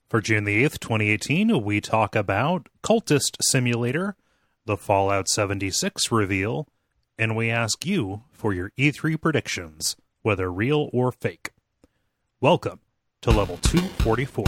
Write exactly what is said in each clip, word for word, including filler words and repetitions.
For June the eighth, twenty eighteen, we talk about Cultist Simulator, the Fallout seventy-six reveal, and we ask you for your E three predictions, whether real or fake. Welcome to Level two forty-four.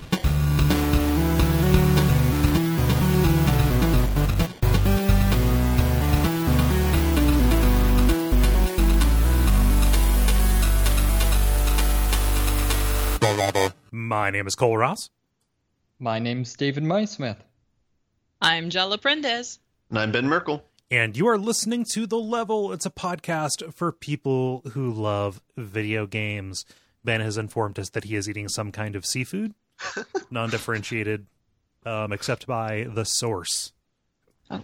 My name is Cole Ross. My name's David Maismith. I'm Jella Prendez. And I'm Ben Merkel. And you are listening to The Level. It's a podcast for people who love video games. Ben has informed us that he is eating some kind of seafood, non-differentiated, um, except by the source. Oh.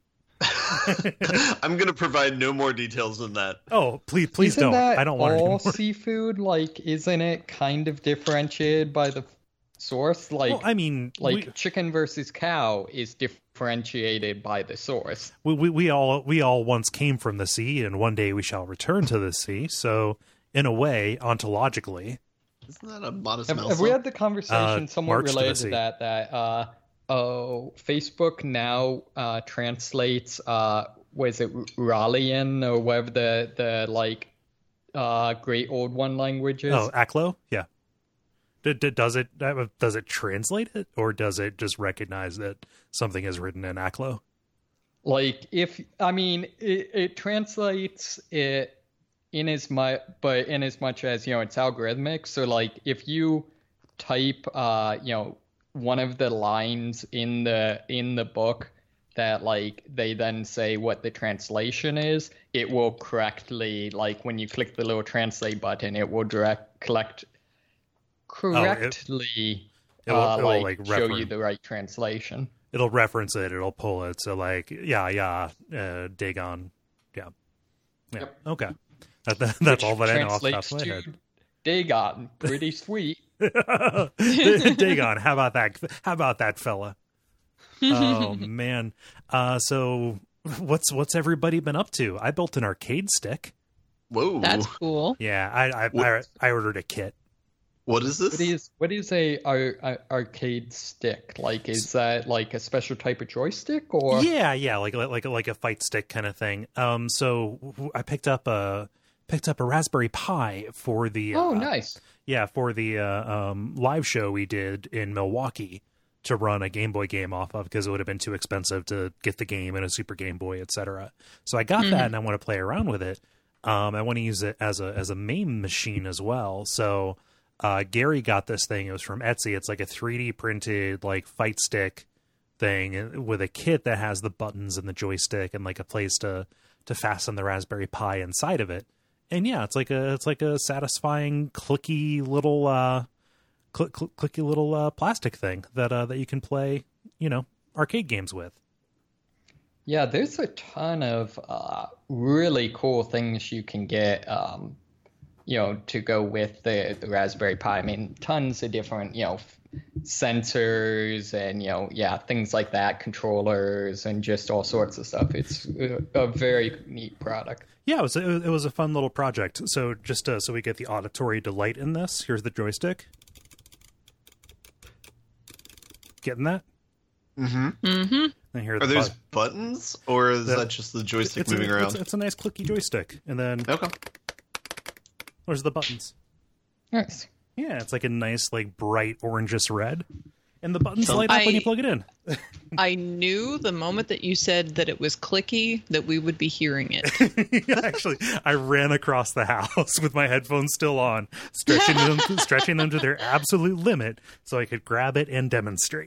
I'm going to provide no more details than that. Oh, please, please isn't don't. That I don't want all any more. Seafood, like, isn't it kind of differentiated by the source? Like, well, I mean, like we, chicken versus cow is differentiated by the source. We, we we all we all once came from the sea, and one day we shall return to the sea. So, in a way, ontologically, isn't that a modest Have, mouse? have we had the conversation Uh, somewhat March to the related to, sea. that? That uh, oh, Facebook now uh, translates uh, was it Rallian or whatever the the like uh, Great Old One language is? oh, Aklo, yeah. D- d- does it does it translate it, or does it just recognize that something is written in Aklo? Like, if I mean, it, it translates it in as much, but in as much as, you know, it's algorithmic. So, like, if you type, uh, you know, one of the lines in the in the book that, like, they then say what the translation is, it will correctly, like, when you click the little translate button, it will direct collect correctly, it will- uh, it will, like, like, show refer- you the right translation. It'll reference it. It'll pull it. So, like, yeah, yeah, uh, Dagon, yeah, yeah. Yep. Okay, that, that, that's Which all that I know off the top translates of my to head. Dagon, pretty sweet. Dagon, how about that? How about that, fella? Oh man. Uh, so what's what's everybody been up to? I built an arcade stick. Whoa. That's cool. Yeah, I I, I, What? I ordered a kit. What is this? What is what is a, ar- a arcade stick? Like, is that like a special type of joystick, or Yeah, yeah, like like like a fight stick kind of thing. Um, so I picked up a picked up a Raspberry Pi for the oh, uh, nice. yeah for the uh, um, live show we did in Milwaukee to run a Game Boy game off of, because it would have been too expensive to get the game and a Super Game Boy, et cetera. So I got Mm-hmm. that, and I want to play around with it. Um, I want to use it as a as a main machine as well. So uh, Gary got this thing. It was from Etsy. It's like a three D printed like fight stick thing with a kit that has the buttons and the joystick and like a place to to fasten the Raspberry Pi inside of it. And yeah, it's like a it's like a satisfying clicky little uh, cl- cl- clicky little uh, plastic thing that uh, that you can play, you know, arcade games with. Yeah, there's a ton of uh, really cool things you can get, um, you know, to go with the, the Raspberry Pi. I mean, tons of different, you know, f- sensors and, you know, yeah, things like that, controllers and just all sorts of stuff. It's a, a very neat product. Yeah, it was a, it was a fun little project. So just uh, so we get the auditory delight in this, here's the joystick. Getting that? Mm-hmm. Mm-hmm. And here are Are the those bu- buttons, or is The- that just the joystick it's moving a, around? It's, it's a nice clicky joystick, and then Okay. there's the buttons. Nice. Yeah, it's like a nice, like bright orangish red, and the buttons So- light up when I- you plug it in. I knew the moment that you said that it was clicky that we would be hearing it. Actually, I ran across the house with my headphones still on, stretching them, stretching them to their absolute limit, so I could grab it and demonstrate.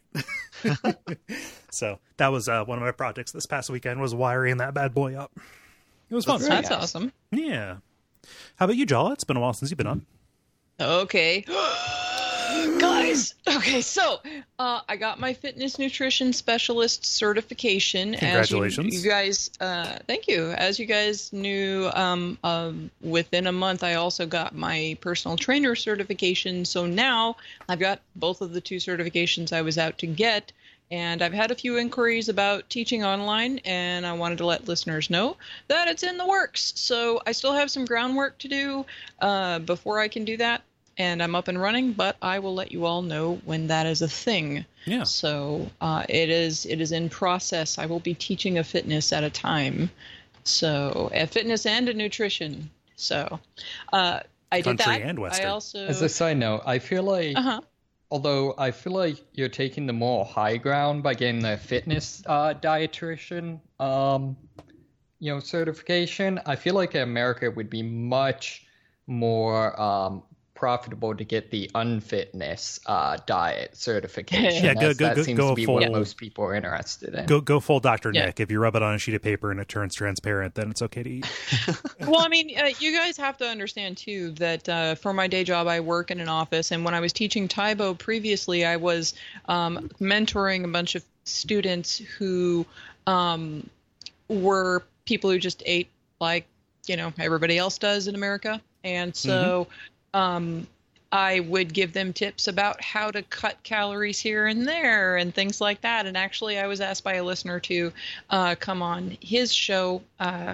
So that was uh, one of my projects this past weekend, was wiring that bad boy up. It was fun. Very That's nice. awesome. Yeah. How about you, Jala? It's been a while since you've been on. Okay. Guys, okay, so uh, I got my fitness nutrition specialist certification. Congratulations. As you, you guys, uh, thank you. As you guys knew, um, um, within a month, I also got my personal trainer certification. So now I've got both of the two certifications I was out to get. And I've had a few inquiries about teaching online, and I wanted to let listeners know that it's in the works. So I still have some groundwork to do uh, before I can do that. and I'm up and running, but I will let you all know when that is a thing. Yeah. So uh, it is it is in process. I will be teaching a fitness at a time. So a fitness and a nutrition. So uh, I did Country that. and Western. I also As a side note, I feel like, uh-huh. although I feel like you're taking the more high ground by getting the fitness uh, dietitian, um, you know, certification, I feel like in America it would be much more um, profitable to get the unfitness uh, diet certification. Yeah, go- as go- that go- seems go to be full- what most people are interested in. Go go full Doctor Yeah. Nick. If you rub it on a sheet of paper and it turns transparent, then it's okay to eat. Well, I mean, uh, you guys have to understand too that uh, for my day job, I work in an office, and when I was teaching Taibo previously, I was um, mentoring a bunch of students who um, were people who just ate like you know everybody else does in America, and so um, I would give them tips about how to cut calories here and there and things like that. And actually, I was asked by a listener to uh, come on his show. Uh,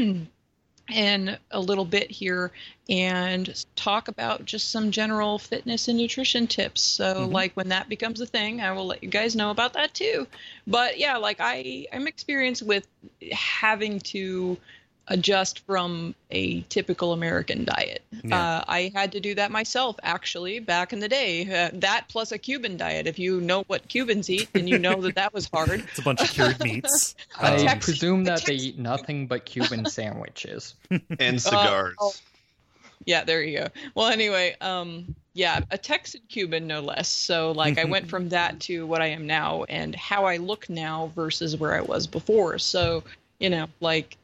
in a little bit here and talk about just some general fitness and nutrition tips. So Mhm. like when that becomes a thing, I will let you guys know about that too. But yeah, like I, I'm experienced with having to adjust from a typical American diet. Yeah. Uh, I had to do that myself actually back in the day. Uh, that plus a Cuban diet. If you know what Cubans eat, then you know that that was hard. It's a bunch of cured meats. I Um, Tex- presume that they Tex- eat nothing but Cuban sandwiches. And cigars. oh. Yeah, there you go. Well, anyway, um, yeah, a Texan Cuban, no less. So, like, I went from that to what I am now and how I look now versus where I was before. So, you know, like,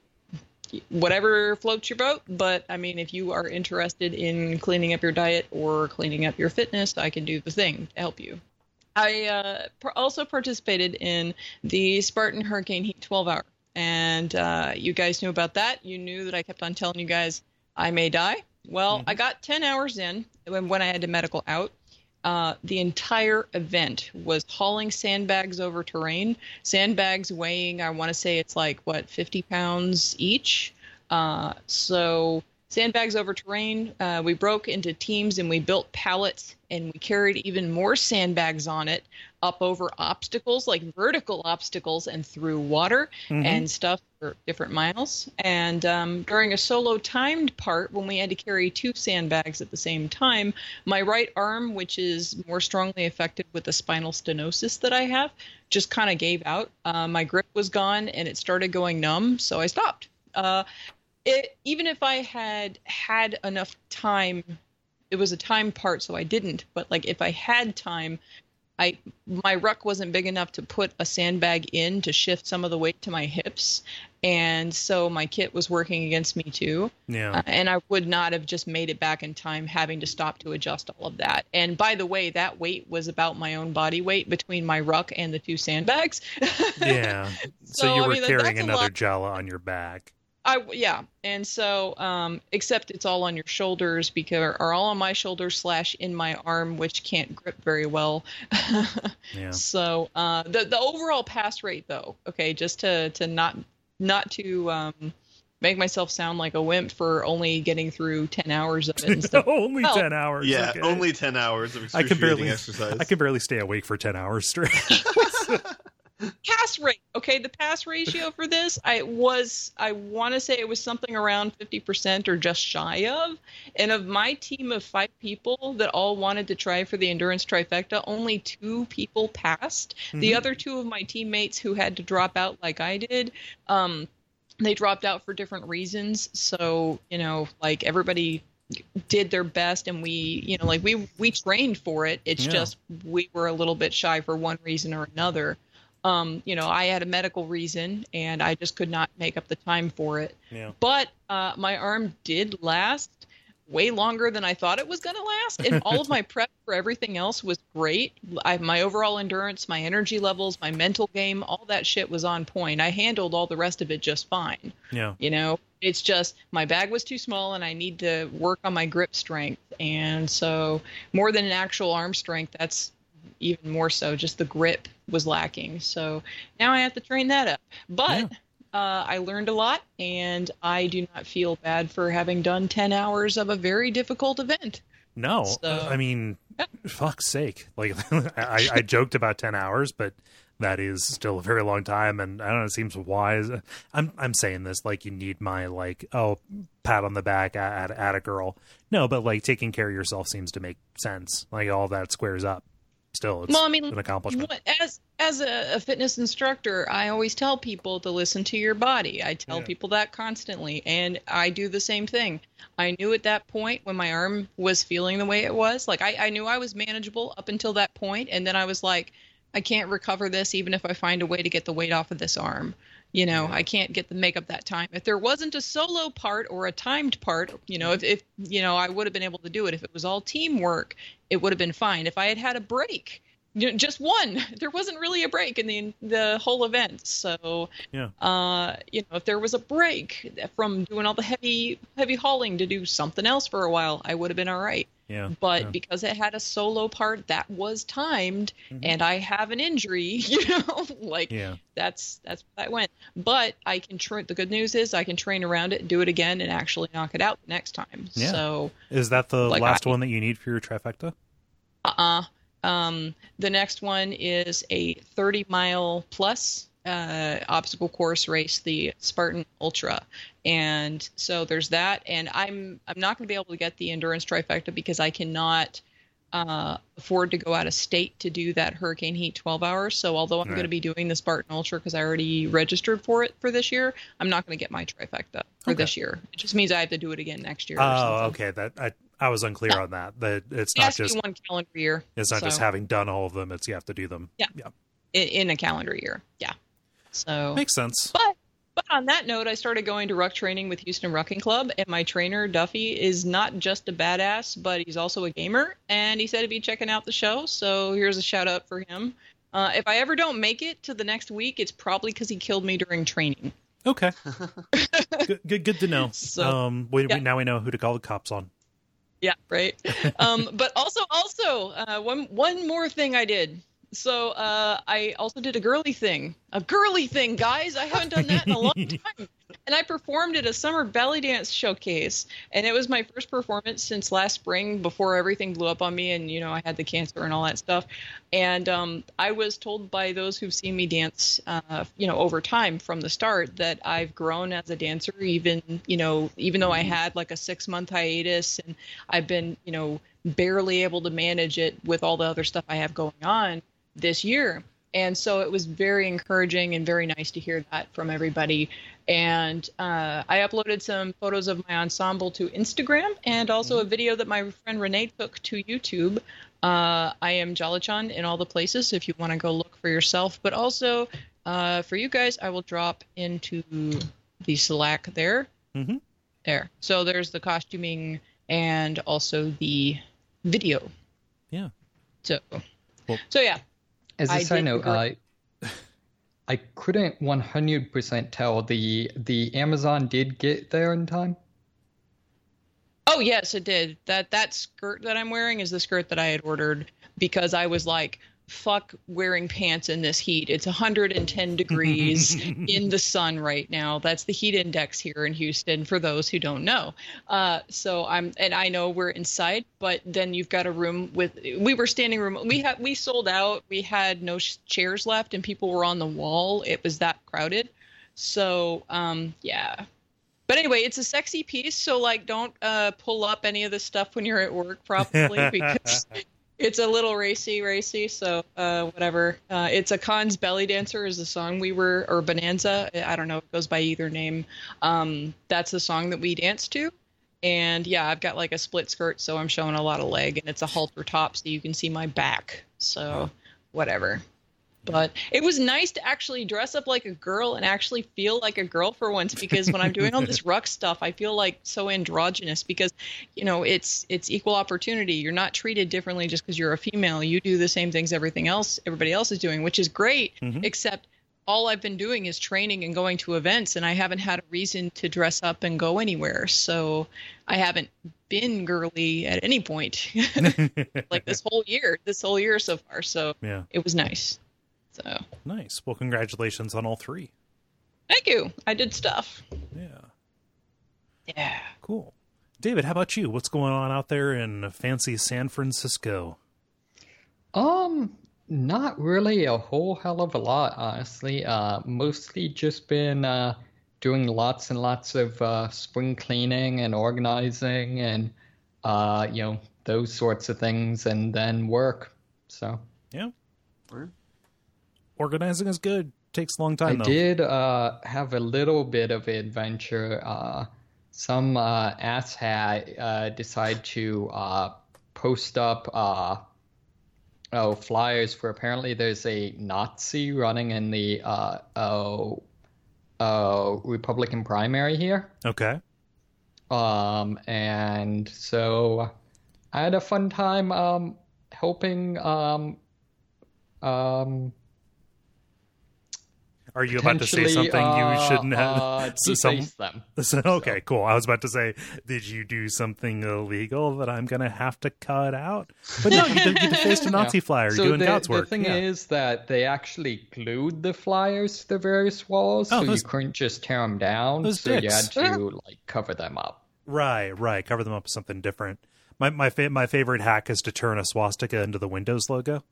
whatever floats your boat. But, I mean, if you are interested in cleaning up your diet or cleaning up your fitness, I can do the thing to help you. I uh, pr- also participated in the Spartan Hurricane Heat twelve hour. And uh, you guys knew about that. You knew that I kept on telling you guys I may die. Well, Mm-hmm. I got ten hours in when, when I had to medical out. Uh, the entire event was hauling sandbags over terrain. Sandbags weighing, I want to say it's like, what, fifty pounds each? Uh, so sandbags over terrain. Uh, we broke into teams and we built pallets and we carried even more sandbags on it up over obstacles, like vertical obstacles and through water Mhm. and stuff for different miles. And um, during a solo timed part, when we had to carry two sandbags at the same time, my right arm, which is more strongly affected with the spinal stenosis that I have, just kind of gave out. Uh, my grip was gone and it started going numb, so I stopped. Uh, it, even if I had had enough time, it was a time part, so I didn't. But like if I had time, I my ruck wasn't big enough to put a sandbag in to shift some of the weight to my hips, and so my kit was working against me too. Yeah. Uh, and I would not have just made it back in time, having to stop to adjust all of that. And by the way, that weight was about my own body weight between my ruck and the two sandbags. Yeah. So, So, you I were mean, like, carrying that's a another lot. Jala on your back. I yeah, and so um, except it's all on your shoulders because are all on my shoulders slash in my arm, which can't grip very well. Yeah. So uh, the the overall pass rate, though, okay, just to to not not to um, make myself sound like a wimp for only getting through ten hours of it and stuff. Only Well, ten hours. Yeah, okay. only ten hours of I can excruciating barely exercise. I can barely stay awake for ten hours straight. Pass rate, okay, the pass ratio for this, I was, I want to say it was something around fifty percent or just shy of. And of my team of five people that all wanted to try for the endurance trifecta, only two people passed. The Mhm. other two of my teammates who had to drop out like I did, um, they dropped out for different reasons. So, you know, like everybody did their best and we, you know, like we, we trained for it. It's Yeah. just we were a little bit shy for one reason or another. Um, you know, I had a medical reason and I just could not make up the time for it. Yeah. But uh, my arm did last way longer than I thought it was going to last. And all of my prep for everything else was great. I, my overall endurance, my energy levels, my mental game, all that shit was on point. I handled all the rest of it just fine. Yeah. You know, it's just my bag was too small and I need to work on my grip strength. And so more than an actual arm strength, that's even more so just the grip was lacking. So now I have to train that up. But Yeah. uh, I learned a lot and I do not feel bad for having done ten hours of a very difficult event. No, So- I mean, fuck's sake. Like, I, I joked about ten hours, but that is still a very long time. And I don't know, it seems wise. I'm, I'm saying this like you need my, like, oh, pat on the back at, at a girl. No, but like taking care of yourself seems to make sense. Like all that squares up. Still, it's Well, I mean, an accomplishment. what- as as a, a fitness instructor, I always tell people to listen to your body. I tell Yeah. people that constantly, and I do the same thing. I knew at that point when my arm was feeling the way it was, like I, I knew I was manageable up until that point, and then I was like, I can't recover this even if I find a way to get the weight off of this arm. You know, I can't get the make up that time. If there wasn't a solo part or a timed part, you know, if, if you know, I would have been able to do it. If it was all teamwork, it would have been fine. If I had had a break, you know, just one, there wasn't really a break in the the whole event. So, Yeah. uh, you know, if there was a break from doing all the heavy heavy hauling to do something else for a while, I would have been all right. Yeah. But yeah. because it had a solo part that was timed, Mhm. and I have an injury, you know, like Yeah. that's that's where that went. But I can train. The good news is I can train around it, do it again, and actually knock it out the next time. Yeah. So, Is that the like, last I- one that you need for your trifecta? uh-uh. Um, the next one is a thirty mile plus uh, obstacle course race, the Spartan Ultra, and so there's that. And I'm I'm not going to be able to get the endurance trifecta because I cannot uh, afford to go out of state to do that Hurricane Heat twelve hours. So although I'm Right. going to be doing the Spartan Ultra because I already registered for it for this year, I'm not going to get my trifecta for Okay. this year. It just means I have to do it again next year. or Oh, something. okay. That I I was unclear on that. That it's It not has to just be one calendar year. it's not just so- having done all of them. It's you have to do them. Yeah. Yeah. in, in a calendar year. Yeah. So, Makes sense. but but on that note, I started going to ruck training with Houston Rucking Club, and my trainer Duffy is not just a badass, but he's also a gamer. And he said he'd be checking out the show, so here's a shout out for him. Uh, if I ever don't make it to the next week, it's probably because he killed me during training. Okay. good, good. Good to know. So, um, we, yeah. we now we know who to call the cops on. Yeah, right. um, but also, also, uh, one one more thing I did. So uh, I also did a girly thing. A girly thing, guys. I haven't done that in a long time. And I performed at a summer belly dance showcase. And it was my first performance since last spring before everything blew up on me and, you know, I had the cancer and all that stuff. And um, I was told by those who've seen me dance, uh, you know, over time from the start that I've grown as a dancer, even, you know, even though I had like a six month hiatus and I've been, you know, barely able to manage it with all the other stuff I have going on this year. And so it was very encouraging and very nice to hear that from everybody. And uh, I uploaded some photos of my ensemble to Instagram and also a video that my friend Renee took to YouTube. Uh, I am Jolly-chan in all the places if you want to go look for yourself. But also uh, for you guys, I will drop into the Slack there. Mhm. There. So there's the costuming and also the video. Yeah. So, Well- so yeah. As a I side did note, agree. I I couldn't one hundred percent tell the the Amazon did get there in time. Oh yes, it did. That that skirt that I'm wearing is the skirt that I had ordered because I was like, fuck wearing pants in this heat. It's one hundred ten degrees in the sun right now. That's the heat index here in Houston for those who don't know. Uh, so I'm, and I know we're inside, but then you've got a room with, we were standing room. We had, we sold out. We had no sh- chairs left and people were on the wall. It was that crowded. So, um, yeah. But anyway, it's a sexy piece. So like, don't, uh, pull up any of this stuff when you're at work probably because it's a little racy, racy. So, uh, whatever. Uh, it's a Khan's Belly Dancer is the song we were, or Bonanza. I don't know. It goes by either name. Um, that's the song that we danced to. And yeah, I've got like a split skirt, so I'm showing a lot of leg, and it's a halter top, so you can see my back. So, whatever. But it was nice to actually dress up like a girl and actually feel like a girl for once, because when I'm doing all this ruck stuff, I feel like so androgynous because, you know, it's it's equal opportunity. You're not treated differently just because you're a female. You do the same things everything else everybody else is doing, which is great, Mhm. except all I've been doing is training and going to events, and I haven't had a reason to dress up and go anywhere. So I haven't been girly at any point like this whole year, this whole year so far. So Yeah. it was nice. So Nice. Well, congratulations on all three. thank you. I did stuff. Yeah. Yeah. Cool. David, how about you? What's going on out there in fancy San Francisco? Um, not really a whole hell of a lot, honestly. Uh, mostly just been uh, doing lots and lots of uh, spring cleaning and organizing and, uh, you know, those sorts of things, and then work. So yeah, organizing is good. Takes a long time. I though. did uh, have a little bit of adventure. Uh, some uh, asshat uh, decided to uh, post up uh, oh flyers for apparently there's a Nazi running in the uh, oh, oh Republican primary here. Okay. Um, and so I had a fun time um, helping. Um, um, Are you about to say something uh, you shouldn't have? Uh, so some, deface them. so, okay, cool. I was about to say, did you do something illegal that I'm going to have to cut out? But no, you, you defaced a Nazi Yeah. flyer. You're So doing the, God's the work. thing Yeah. is that they actually glued the flyers to the various walls, Oh, so those- you couldn't just tear them down. those So you dicks. had to like cover them up. Right, right. Cover them up with something different. My my fa- my favorite hack is to turn a swastika into the Windows logo.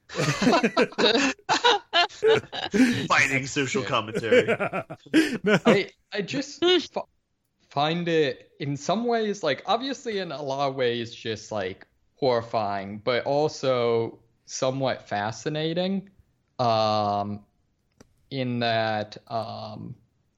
Fighting social commentary. No. I I just f- find it in some ways, like obviously in a lot of ways just like horrifying, but also somewhat fascinating. Um, in that um,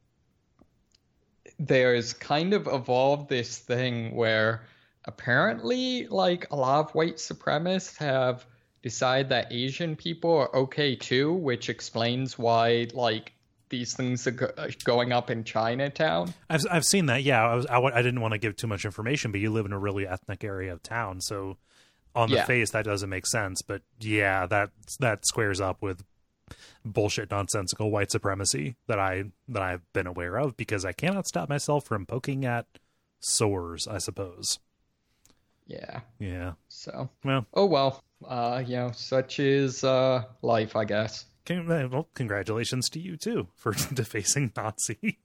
there's kind of evolved this thing where apparently like a lot of white supremacists have decided that Asian people are okay too, which explains why like these things are go- going up in Chinatown. I've I've seen that. Yeah, I was I, wa- I didn't want to give too much information, but you live in a really ethnic area of town, so on the Yeah. face that doesn't make sense. But yeah, that that squares up with bullshit, nonsensical white supremacy that I that I've been aware of because I cannot stop myself from poking at sores, I suppose. Yeah. Yeah. So, Well, oh well. Uh, you know, such is uh life, I guess. con- well, congratulations to you too for defacing Nazi.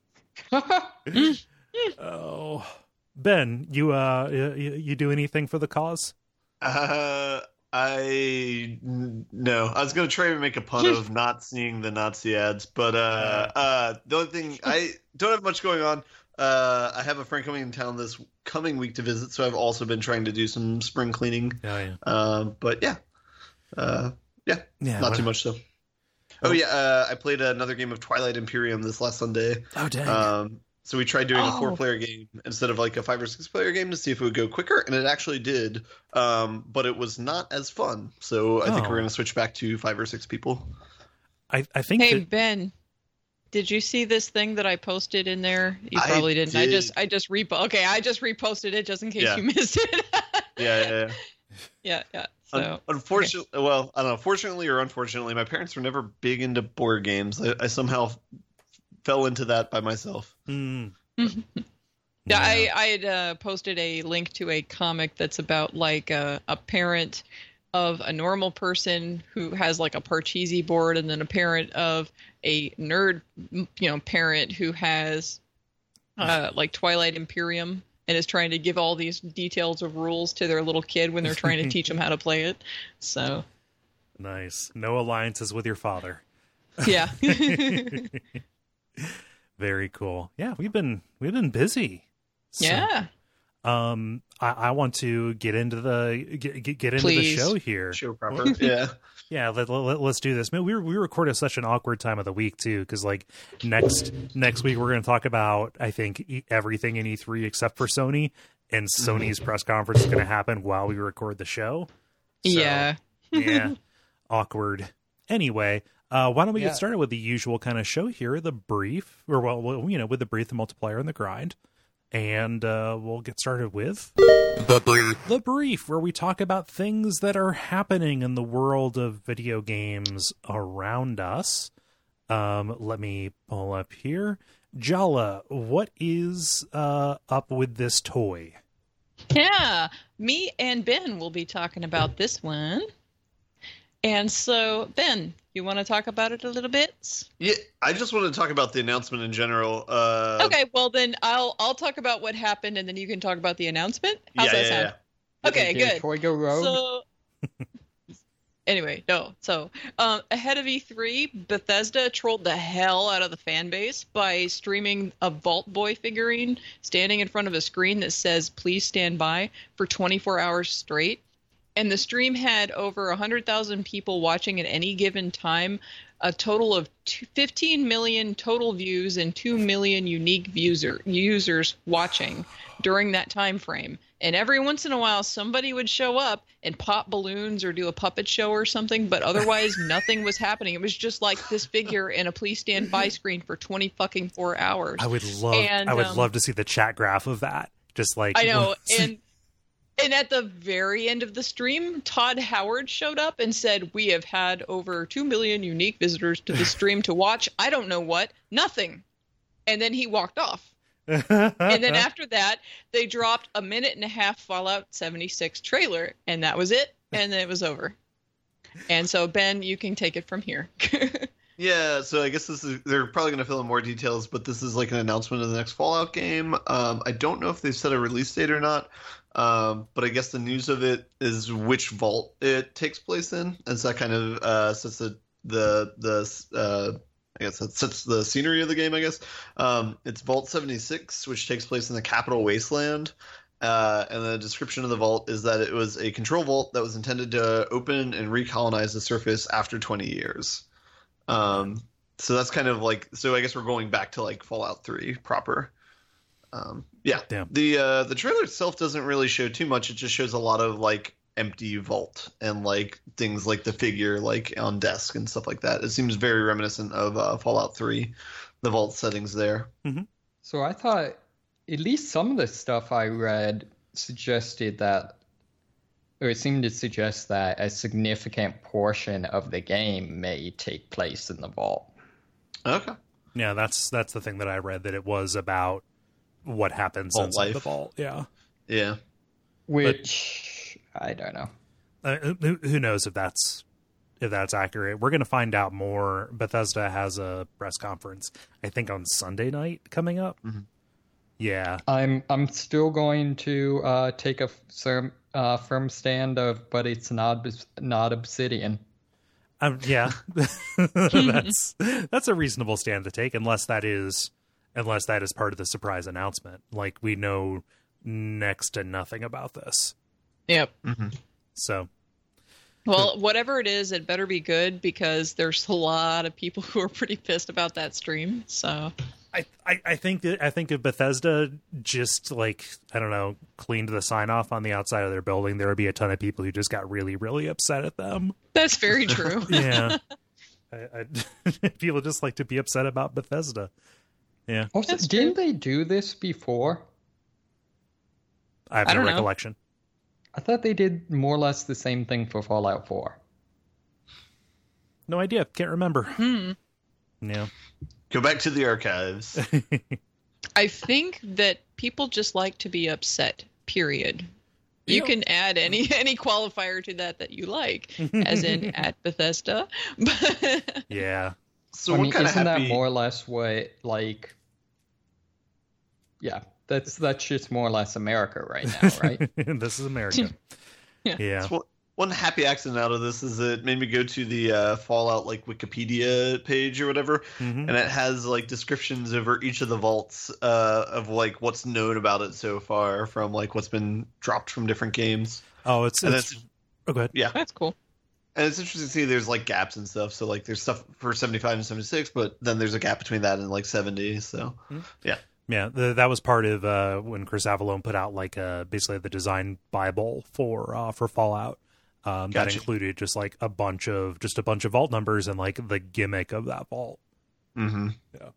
Oh, Ben, you uh, you, you do anything for the cause? Uh, I no. I was gonna try and make a pun of not seeing the Nazi ads, but uh, uh, the only thing I don't have much going on. Uh, I have a friend coming in town this coming week to visit, so I've also been trying to do some spring cleaning. Oh yeah, Uh, but yeah, uh, yeah, yeah. not what- too much so. Oh yeah, uh, I played another game of Twilight Imperium this last Sunday. Oh dang. Um, so we tried doing a Oh. four-player game instead of like a five or six-player game to see if it would go quicker, and it actually did. Um, but it was not as fun. So I think Oh. we're going to switch back to five or six people. I I think Hey that, Ben, did you see this thing that I posted in there? You I probably didn't. I did. just I just repo. Okay, I just reposted it just in case Yeah. you missed it. Yeah, yeah. yeah. yeah, yeah. Un- So unfortunately, well, I don't know. Fortunately or unfortunately, my parents were never big into board games. I, I somehow f- fell into that by myself. mm, yeah, I I had uh, posted a link to a comic that's about like a, a parent of a normal person who has like a Parcheesi board, and then a parent of a nerd, you know, parent who has uh, like Twilight Imperium and is trying to give all these details of rules to their little kid when they're trying to teach them how to play it. So nice. No alliances with your father. yeah. Very cool. Yeah, we've been we've been busy. So, Yeah. Um, I, I want to get into the get get, get into Please. the show here. Show proper. Yeah. Yeah, let, let, let's do this. Man, we we record at such an awkward time of the week too, because like next next week we're going to talk about I think e- everything in E three except for Sony, and Sony's press conference is going to happen while we record the show. So, Yeah. yeah, awkward. Anyway, uh, why don't we Yeah. get started with the usual kind of show here, the brief, or well, well, you know, with the brief, the multiplier, and the grind, and uh, we'll get started with The brief. the brief, where we talk about things that are happening in the world of video games around us. Um, let me pull up here. Jala, what is uh, up with this toy? Yeah, me and Ben will be talking about this one. And so, Ben, you want to talk about it a little bit? Yeah, I just want to talk about the announcement in general. Uh, Okay, well then I'll I'll talk about what happened, and then you can talk about the announcement. How's yeah, that yeah, sound? yeah. Okay, Did good. Troy go rogue? So, anyway, no. So, um, ahead of E three, Bethesda trolled the hell out of the fan base by streaming a Vault Boy figurine standing in front of a screen that says "Please stand by" for twenty-four hours straight. And the stream had over one hundred thousand people watching at any given time, a total of fifteen million total views and two million unique user, users watching during that time frame. And every once in a while, somebody would show up and pop balloons or do a puppet show or something, but otherwise nothing was happening. It was just like this figure in a "Please stand by" screen for twenty fucking four hours. I would love, And, I would um, love to see the chat graph of that. Just like I know, and and at the very end of the stream, Todd Howard showed up and said, "We have had over two million unique visitors to the stream to watch I don't know what, nothing." And then he walked off. And then after that, they dropped a minute and a half Fallout seventy-six trailer, and that was it. And then it was over. And so, Ben, you can take it from here. Yeah, so I guess this is they're probably going to fill in more details, but this is like an announcement of the next Fallout game. Um, I don't know if they've set a release date or not, um, but I guess the news of it is which vault it takes place in, and so that kind of uh, sets the the the uh, I guess that sets the scenery of the game. I guess um, it's Vault seventy-six, which takes place in the Capital Wasteland. Uh, and the description of the vault is that it was a control vault that was intended to open and recolonize the surface after twenty years. Um, so that's kind of like, so I guess we're going back to like Fallout three proper. Um, yeah. Damn. The, uh, the trailer itself doesn't really show too much. It just shows a lot of like empty vault and like things like the figure, like on desk and stuff like that. It seems very reminiscent of, uh, Fallout three, the vault settings there. Mm-hmm. So I thought at least some of the stuff I read suggested that, or it seemed to suggest that a significant portion of the game may take place in the vault. Okay. Yeah, that's that's the thing that I read, that it was about what happens Vault inside life. the vault. Yeah. Yeah. Which, but, I don't know. Uh, who, who knows if that's if that's accurate? We're going to find out more. Bethesda has a press conference, I think, on Sunday night coming up. Mm-hmm. Yeah. I'm I'm still going to uh, take a firm, uh, firm stand of, but it's not not Obsidian. Um, yeah, that's that's a reasonable stand to take, unless that is unless that is part of the surprise announcement. Like, we know next to nothing about this. Yep. Mm-hmm. So, Well, whatever it is, it better be good, because there's a lot of people who are pretty pissed about that stream. So I, I, I think that I think if Bethesda just, like, I don't know, cleaned the sign off on the outside of their building, there would be a ton of people who just got really, really upset at them. that's very true. Yeah. I, I, people just like to be upset about Bethesda. Yeah. Also, That's didn't true. they do this before? I have I no don't know. recollection. I thought they did more or less the same thing for Fallout four. No idea. Can't remember. Hmm. Yeah. Go back to the archives. I think that people just like to be upset, period. You Yeah. can add any any qualifier to that that you like, as in at Bethesda. But Yeah. So I what mean, kind of isn't happy? that more or less what, like, yeah, that's that's just more or less America right now, right? This is America. Yeah. Yeah. So what- one happy accident out of this is it made me go to the uh, Fallout like Wikipedia page or whatever, Mhm. and it has like descriptions over each of the vaults uh, of like what's known about it so far from like what's been dropped from different games. Oh, it's, And it's that's oh, go ahead. yeah, that's cool. and it's interesting to see there's like gaps and stuff. So like there's stuff for seventy-five and seventy-six, but then there's a gap between that and like seventy. So yeah, Yeah, the, that was part of uh, when Chris Avallone put out like uh, basically the design Bible for uh, for Fallout. Um, that Gotcha. included just like a bunch of just a bunch of vault numbers and like the gimmick of that vault. mm-hmm.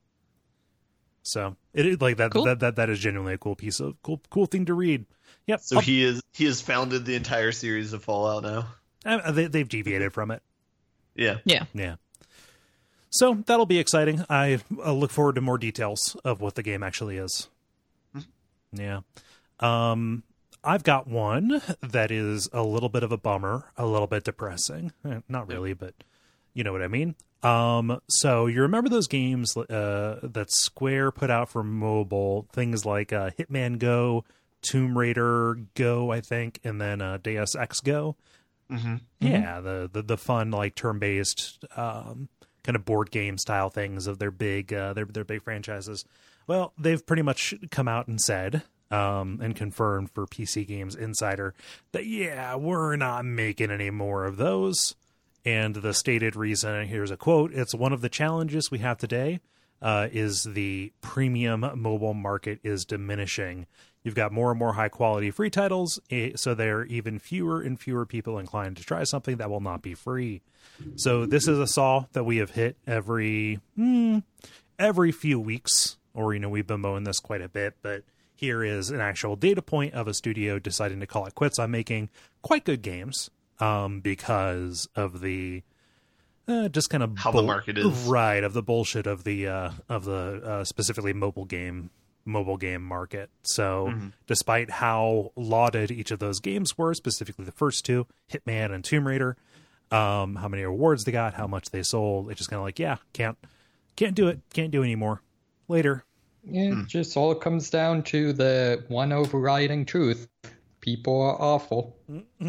So it is like that, Cool. that that that is genuinely a cool piece of cool cool thing to read. Yep. So he is he has founded the entire series of Fallout now. Uh, they, they've deviated from it. Yeah. Yeah. Yeah. So that'll be exciting. I uh, look forward to more details of what the game actually is. Yeah. Um, I've got one that is a little bit of a bummer, a little bit depressing. Eh, not really, but you know what I mean. Um, so you remember those games uh, that Square put out for mobile, things like uh, Hitman Go, Tomb Raider Go, I think, and then uh, Deus Ex Go. Mm-hmm. Yeah, the, the the fun like turn-based um, kind of board game style things of their big uh, their their big franchises. Well, they've pretty much come out and said um, and confirmed for P C Games Insider that yeah, we're not making any more of those. And the stated reason, here's a quote, it's one of the challenges we have today uh, is the premium mobile market is diminishing. You've got more and more high quality free titles, so there are even fewer and fewer people inclined to try something that will not be free. So this is a saw that we have hit every hmm, every few weeks, or, you know, we've been mowing this quite a bit, but here is an actual data point of a studio deciding to call it quits on making quite good games. Um, because of the uh, just kind of how bull- the market is, right? Of the bullshit of the uh, of the uh, specifically mobile game mobile game market. So, mm-hmm. despite how lauded each of those games were, specifically the first two, Hitman and Tomb Raider, um, how many awards they got, how much they sold, it's just kind of like, yeah, can't can't do it, can't do anymore. Later. It mm. just all comes down to the one overriding truth. People are awful.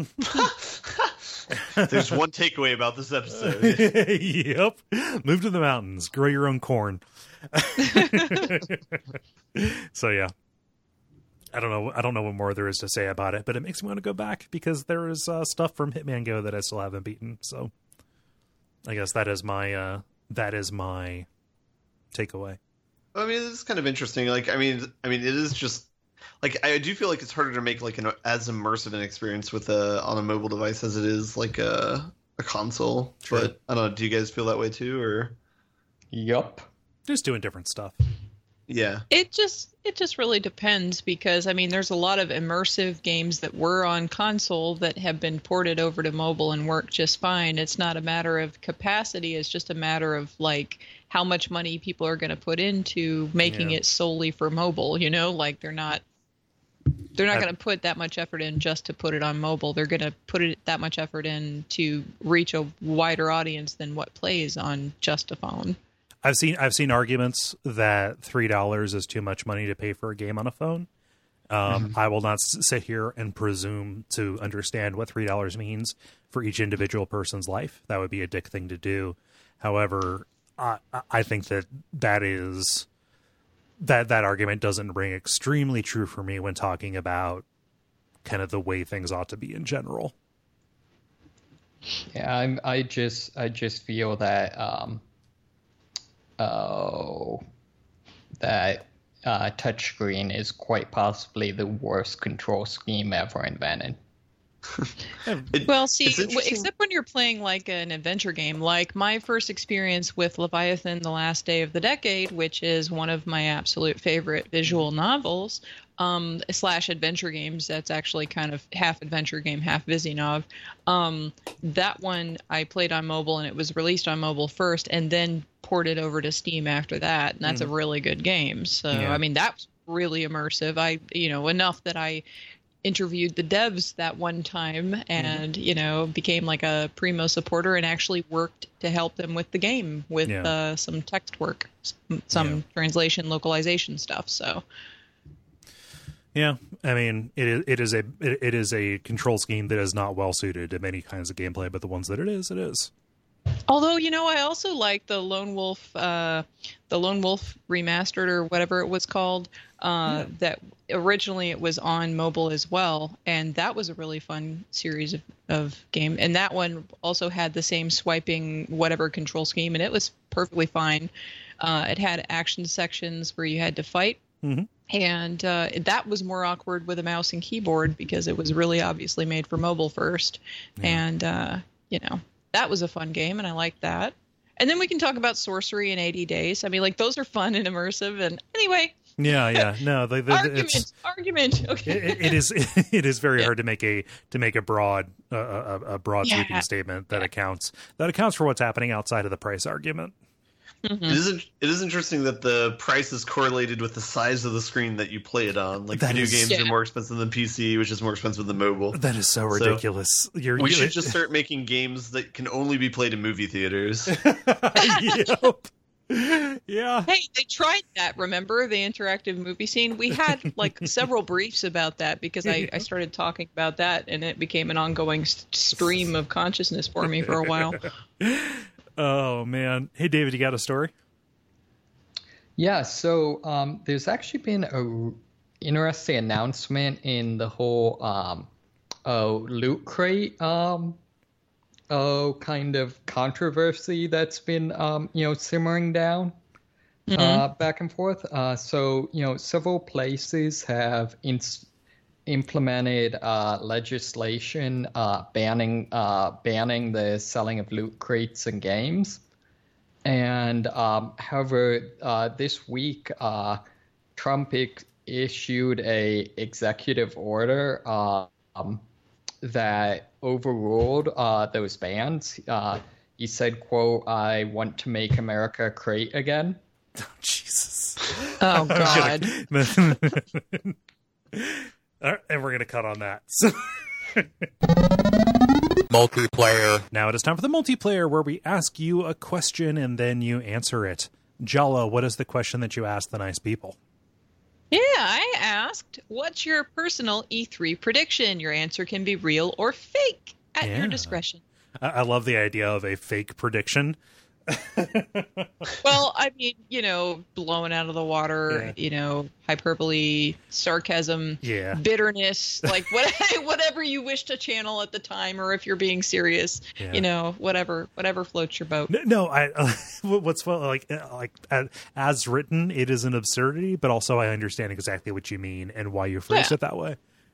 There's one takeaway about this episode. Yep. Move to the mountains. Grow your own corn. So, yeah. I don't know. I don't know what more there is to say about it, but it makes me want to go back because there is uh, stuff from Hitman Go that I still haven't beaten. So I guess that is my uh, that is my takeaway. I mean, it's kind of interesting. Like, I mean, I mean, it is just like I do feel like it's harder to make like an as immersive an experience with a on a mobile device as it is like a a console. True. But I don't know. Do you guys feel that way too, or? Yup. Just doing different stuff. Yeah. It just it just really depends because I mean there's a lot of immersive games that were on console that have been ported over to mobile and work just fine. It's not a matter of capacity, it's just a matter of like how much money people are going to put into making yeah. it solely for mobile, you know, like they're not they're not going to put that much effort in just to put it on mobile. They're going to put it that much effort in to reach a wider audience than what plays on just a phone. I've seen I've seen arguments that three dollars is too much money to pay for a game on a phone. Um, mm-hmm. I will not s- sit here and presume to understand what three dollars means for each individual person's life. That would be a dick thing to do. However, I, I think that that is that that argument doesn't ring extremely true for me when talking about kind of the way things ought to be in general. Yeah, I'm. I just I just feel that. Um... Oh, that uh, touchscreen is quite possibly the worst control scheme ever invented. it, well, see, except when you're playing like an adventure game, like my first experience with Leviathan: The Last Day of the Decade, which is one of my absolute favorite visual novels, um, slash adventure games. That's actually kind of half adventure game, half Visinov. Um, that one I played on mobile, and it was released on mobile first, and then ported over to Steam after that, and that's mm. a really good game. So, yeah. I mean, that's really immersive. I, you know, enough that I interviewed the devs that one time and, mm. you know, became like a primo supporter and actually worked to help them with the game with yeah. uh, some text work, some yeah. translation, localization stuff. So, yeah, I mean, it is it is a it, it is a control scheme that is not well suited to many kinds of gameplay, but the ones that it is, it is. Although, you know, I also like the Lone Wolf, uh, the Lone Wolf Remastered or whatever it was called. Uh, yeah. That originally it was on mobile as well, and that was a really fun series of, of game. And that one also had the same swiping whatever control scheme, and it was perfectly fine. Uh, it had action sections where you had to fight, mm-hmm. and uh, that was more awkward with a mouse and keyboard because it was really obviously made for mobile first, yeah. and uh, you know. That was a fun game, and I liked that. And then we can talk about Sorcery in eighty days. I mean, like, those are fun and immersive. And anyway. Yeah, yeah. No, the, the, argument, it's, argument. Okay. It, it is it is very yeah. hard to make a to make a broad uh, a, a broad yeah. sweeping statement that yeah. accounts that accounts for what's happening outside of the price argument. Mhm. It isn't. It is interesting that the price is correlated with the size of the screen that you play it on. Like That video is- games Yeah. are more expensive than P C, which is more expensive than mobile. That is so So, ridiculous. You're, We you- should just start making games that can only be played in movie theaters. Yep. Yeah. Hey, they tried that, remember? The interactive movie scene? We had like several briefs about that because I, I started talking about that and it became an ongoing s- stream of consciousness for me for a while. Oh man. Hey David, you got a story? Yeah, so um, there's actually been a interesting announcement in the whole um, oh, loot crate um, oh, kind of controversy that's been um, you know simmering down uh, back and forth. Uh, so you know, several places have ins- implemented uh, legislation uh, banning uh, banning the selling of loot crates in games. And um, however, uh, this week, uh, Trump ex- issued a executive order uh, um, that overruled uh, those bans. Uh, he said, "quote I want to make America great again." Jesus. Oh, God. All right, and we're gonna cut on that. So Multiplayer. now it is time for the multiplayer, where we ask you a question and then you answer it. Jala, what is the question that you asked the nice people? Yeah, I asked, what's your personal E three prediction? Your answer can be real or fake at Yeah. your discretion. I, I love the idea of a fake prediction. Well, I mean, you know, blown out of the water, Yeah. you know, hyperbole, sarcasm, Yeah. bitterness, like what, whatever you wish to channel at the time, or if you're being serious, Yeah. you know, whatever, whatever floats your boat. No, no I. Uh, what's fun, like, uh, like as, as written, it is an absurdity, but also I understand exactly what you mean and why you phrased Yeah. it that way.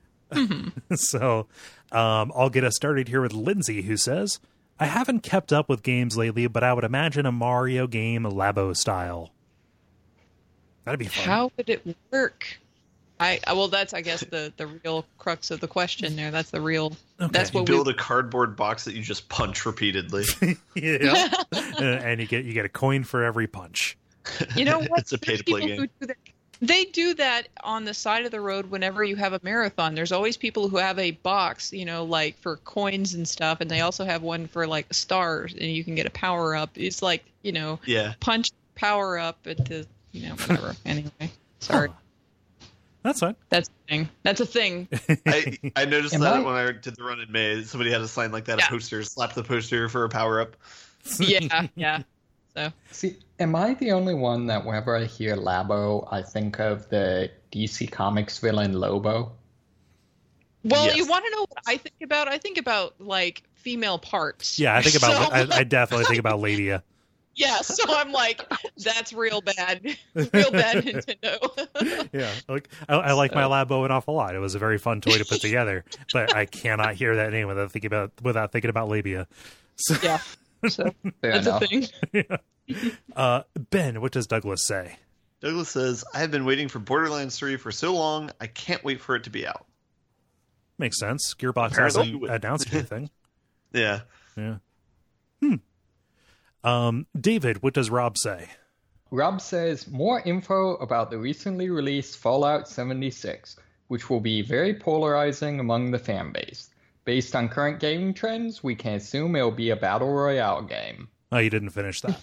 So, um, I'll get us started here with Lindsay, who says, "I haven't kept up with games lately, but I would imagine a Mario game, Labo style. That'd be fun." How would it work? I I- well, that's I guess the the real crux of the question there. That's the real. That's You what build we. a cardboard box that you just punch repeatedly. Yeah, Uh, and you get you get a coin for every punch. You know what? It's a There's pay-to-play people game. who do that. They do that on the side of the road whenever you have a marathon. There's always people who have a box, you know, like for coins and stuff, and they also have one for like stars, and you can get a power up. It's like, you know, Yeah. punch power up into, you know, whatever. Anyway, sorry. That's fine. That's a thing. That's a thing. I I noticed Am that I- when I did the run in May, somebody had a sign like that, Yeah. a poster, slap the poster for a power up. Yeah, yeah. So See, am I the only one that whenever I hear Labo, I think of the D C Comics villain Lobo? well, Yes. you want to know what I think about? I think about like female parts. Yeah, I think about. So- I, I definitely think about Labia. Yeah, so I'm like, that's real bad, real bad Nintendo. Yeah, like I, I like my Labo an awful lot. It was a very fun toy to put together, but I cannot hear that name without thinking about without thinking about Labia. So, Yeah, so Fair that's enough. a thing. uh, Ben, what does Douglas say? Douglas says, I have been waiting for Borderlands three for so long, I can't wait for it to be out. Makes sense. Gearbox Apparently. hasn't announced anything. Yeah. Yeah. Hmm. Um, David, what does Rob say? Rob says more info about the recently released Fallout seventy-six, which will be very polarizing among the fan base. Based on current gaming trends, we can assume it'll be a battle royale game. Oh, you didn't finish that.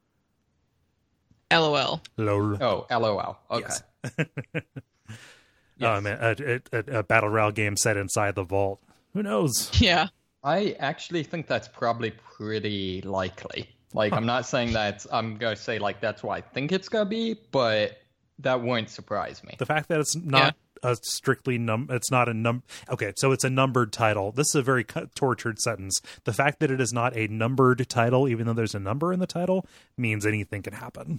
LOL. Lol. Oh, LOL. Okay. Yes. Oh man, a, a, a battle royale game set inside the vault. Who knows? Yeah. I actually think that's probably pretty likely. Like, I'm not saying that I'm going to say, like, that's what I think it's going to be, but that wouldn't surprise me. The fact that it's not a strictly num, it's not a num. Okay, so it's a numbered title. This is a very cut, tortured sentence. The fact that it is not a numbered title, even though there's a number in the title, means anything can happen.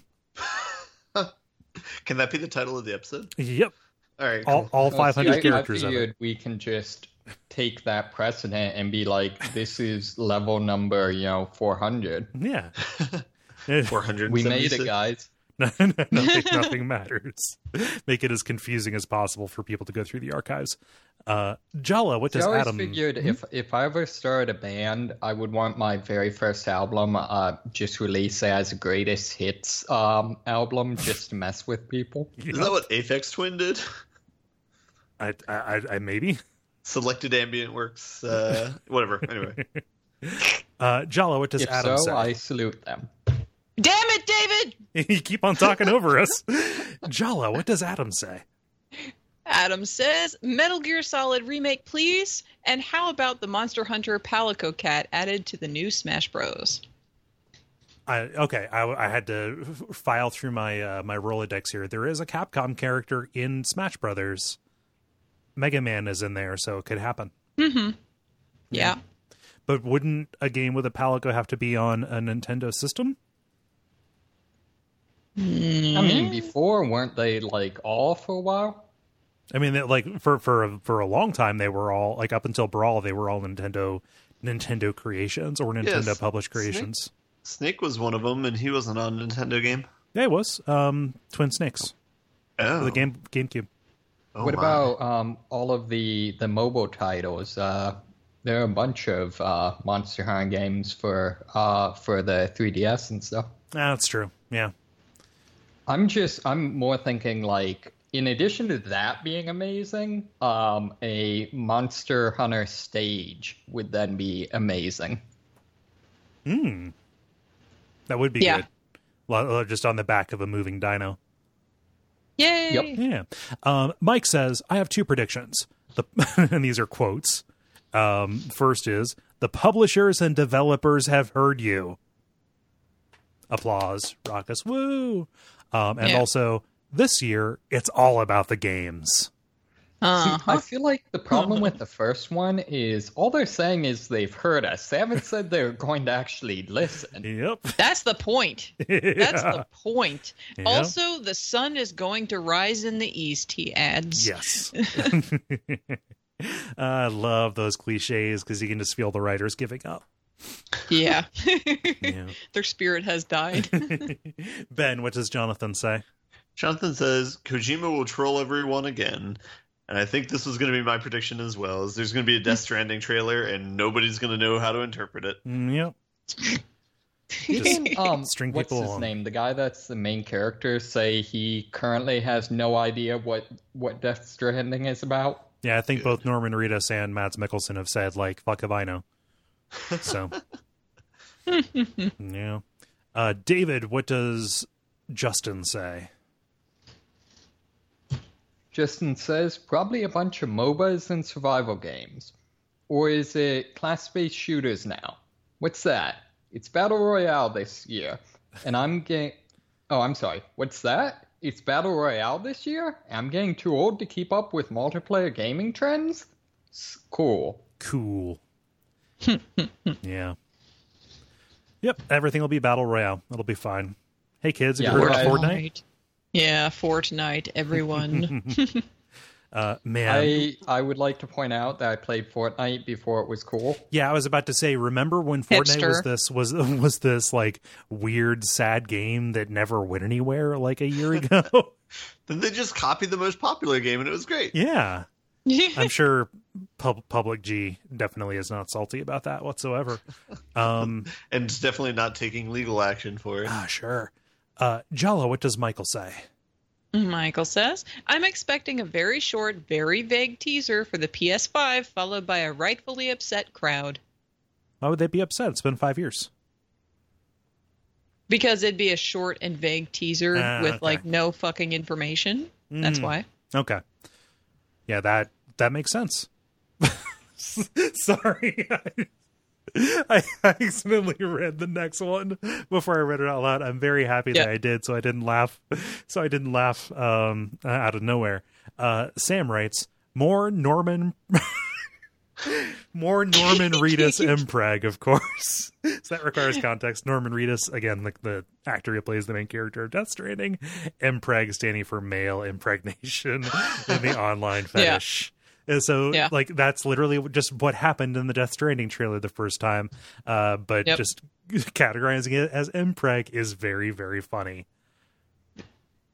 Can that be the title of the episode? Yep, All right. all Cool. all Well, five see, hundred I- characters I of it. figured we can just take that precedent and be like, this is level number, you know, four hundred. Yeah. four hundred. We made it, guys. nothing, nothing matters. Make it as confusing as possible for people to go through the archives. Uh, Jala, what does I always Adam... figured Hmm? if if I ever started a band, I would want my very first album uh, just released as a greatest hits um, album, just to mess with people. Is that what Aphex Twin did? I, I, I maybe. Selected Ambient Works, uh, whatever. Anyway, Uh, Jala, what does If Adam so, say? I salute them. Damn it, David! You keep on talking over us. Jala, what does Adam say? Adam says, Metal Gear Solid remake, please. And how about the Monster Hunter Palico Cat added to the new Smash Bros? I, okay, I, I had to f- file through my uh, my Rolodex here. There is a Capcom character in Smash Brothers. Mega Man is in there, so it could happen. Mm-hmm. Yeah. But wouldn't a game with a Palico have to be on a Nintendo system? I mean, before, weren't they, like, all for a while? I mean, like for for a, for a long time, they were all like up until Brawl, they were all Nintendo Nintendo creations or Nintendo Yes. published creations. Snake was one of them, and he wasn't on a Nintendo game. Yeah, it was um, Twin Snakes Oh, for the game GameCube. Oh what my. about um, all of the, the mobile titles? Uh, there are a bunch of uh, Monster Hunter games for uh, for the three D S and stuff. Ah, that's true. Yeah. I'm just, I'm more thinking like, in addition to that being amazing, um, a Monster Hunter stage would then be amazing. Hmm. That would be Yeah. good. Lo- Just on the back of a moving dino. Yay! Yep. Yeah. Um, Mike says, I have two predictions. The and these are quotes. Um, first is, the publishers and developers have heard you. Applause. Raucous. Woo. Um, and Yeah. also, this year, it's all about the games. See, Uh-huh. I feel like the problem with the first one is all they're saying is they've heard us. They haven't said they're going to actually listen. Yep. That's the point. That's the point. Yeah. Also, the sun is going to rise in the east, he adds. Yes. I love those cliches because you can just feel the writers giving up. Yeah. Yeah. Their spirit has died. Ben, what does Jonathan say? Jonathan says Kojima will troll everyone again, and I think this was going to be my prediction as well. Is there's going to be a Death Stranding trailer, and nobody's going to know how to interpret it. Mm, yep. Didn't, um, string what's people his along. name? The guy that's the main character say he currently has no idea what, what Death Stranding is about? Yeah, I think both Norman Reedus and Mads Mikkelsen have said, like, fuck if I know. So, yeah. Uh, David, what does Justin say? Justin says probably a bunch of MOBAs and survival games. Or is it class-based shooters now? What's that? It's Battle Royale this year. And I'm getting... Oh, I'm sorry. What's that? It's Battle Royale this year? I'm getting too old to keep up with multiplayer gaming trends? S- Cool. Cool. Yeah. Yep, everything will be Battle Royale. It'll be fine. Hey, kids, have Yeah, you heard right. about Fortnite? Yeah, Fortnite, everyone. Uh, man. I I would like to point out that I played Fortnite before it was cool. Yeah, I was about to say, remember when Fortnite was Hipster. this was was this like weird, sad game that never went anywhere like a year ago? Then they just copied the most popular game, and it was great. Yeah. I'm sure Pub- Public G definitely is not salty about that whatsoever. Um, And it's definitely not taking legal action for it. ah, sure. Uh, Jala, what does Michael say? Michael says, I'm expecting a very short, very vague teaser for the P S five, followed by a rightfully upset crowd. Why would they be upset? It's been five years. Because it'd be a short and vague teaser Ah, with, okay. like, no fucking information. That's Mm. why. Okay. Yeah, that that makes sense. Sorry. I, I accidentally read the next one before I read it out loud. I'm very happy that Yeah. I did, so I didn't laugh. So I didn't laugh um, out of nowhere. Uh, Sam writes, more Norman... More Norman Reedus Impreg, of course. So that requires context. Norman Reedus, again, like the actor who plays the main character of Death Stranding. Impreg standing for male impregnation in the online fetish. And so, Yeah. like, that's literally just what happened in the Death Stranding trailer the first time. Uh, but Yep. just categorizing it as impreg is very, very funny.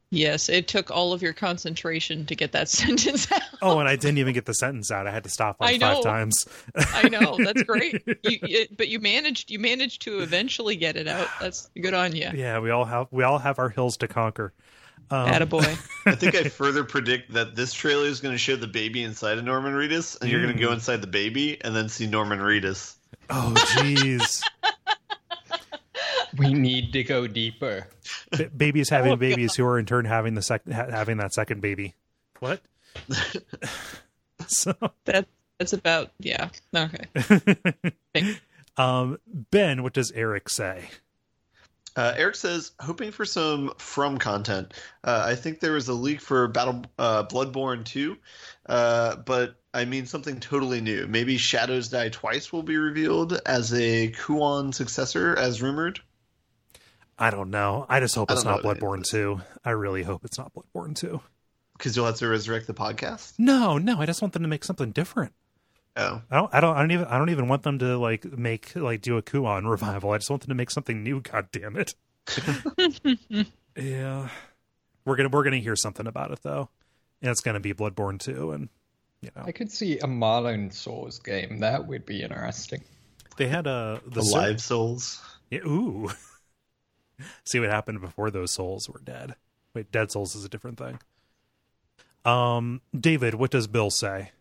Yes, it took all of your concentration to get that sentence out. Oh, and I didn't even get the sentence out. I had to stop like I know. five times. I know, that's great. You, it, but you managed. You managed to eventually get it out. That's good on you. Yeah, we all have we all have our hills to conquer. Um, Attaboy. I think I further predict that this trailer is going to show the baby inside of Norman Reedus, and you're going to go inside the baby and then see Norman Reedus. Oh, jeez. We need to go deeper. B- babies having Oh, babies who are in turn having the sec- ha- having that second baby. What? so, That that's about yeah. Okay. um, Ben, what does Eric say? Uh, Eric says, hoping for some From content. Uh, I think there was a leak for Battle uh, Bloodborne two, uh, but I mean something totally new. Maybe Shadows Die Twice will be revealed as a Kuon successor, as rumored. I don't know. I just hope I it's don't not know. Bloodborne two. I really hope it's not Bloodborne two. Because you'll have to resurrect the podcast. No, no, I just want them to make something different. Oh, I don't I don't I don't even I don't even want them to like make like do a Kuon revival. I just want them to make something new, god damn it. Yeah. We're gonna we're gonna hear something about it though. And it's gonna be Bloodborne two, and you know. I could see a modern Souls game. That would be interesting. They had a the the live souls. Yeah, ooh. See what happened before those souls were dead. Wait, Dead Souls is a different thing. Um, David, what does Bill say?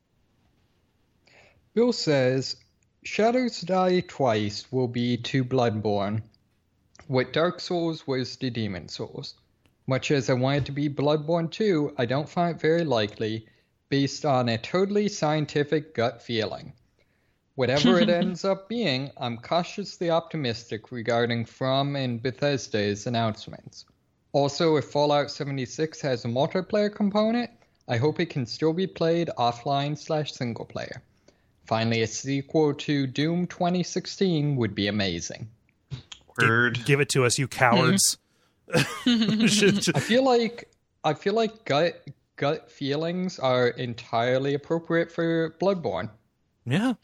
Bill says, Shadows Die Twice will be to Bloodborne, what Dark Souls was to Demon Souls. Much as I want it to be Bloodborne two, I don't find it very likely, based on a totally scientific gut feeling. Whatever it ends up being, I'm cautiously optimistic regarding From and Bethesda's announcements. Also, if Fallout seventy-six has a multiplayer component, I hope it can still be played offline slash single player. Finally, a sequel to Doom twenty sixteen would be amazing. Word. Give, give it to us, you cowards. I feel like I feel like gut gut feelings are entirely appropriate for Bloodborne. Yeah.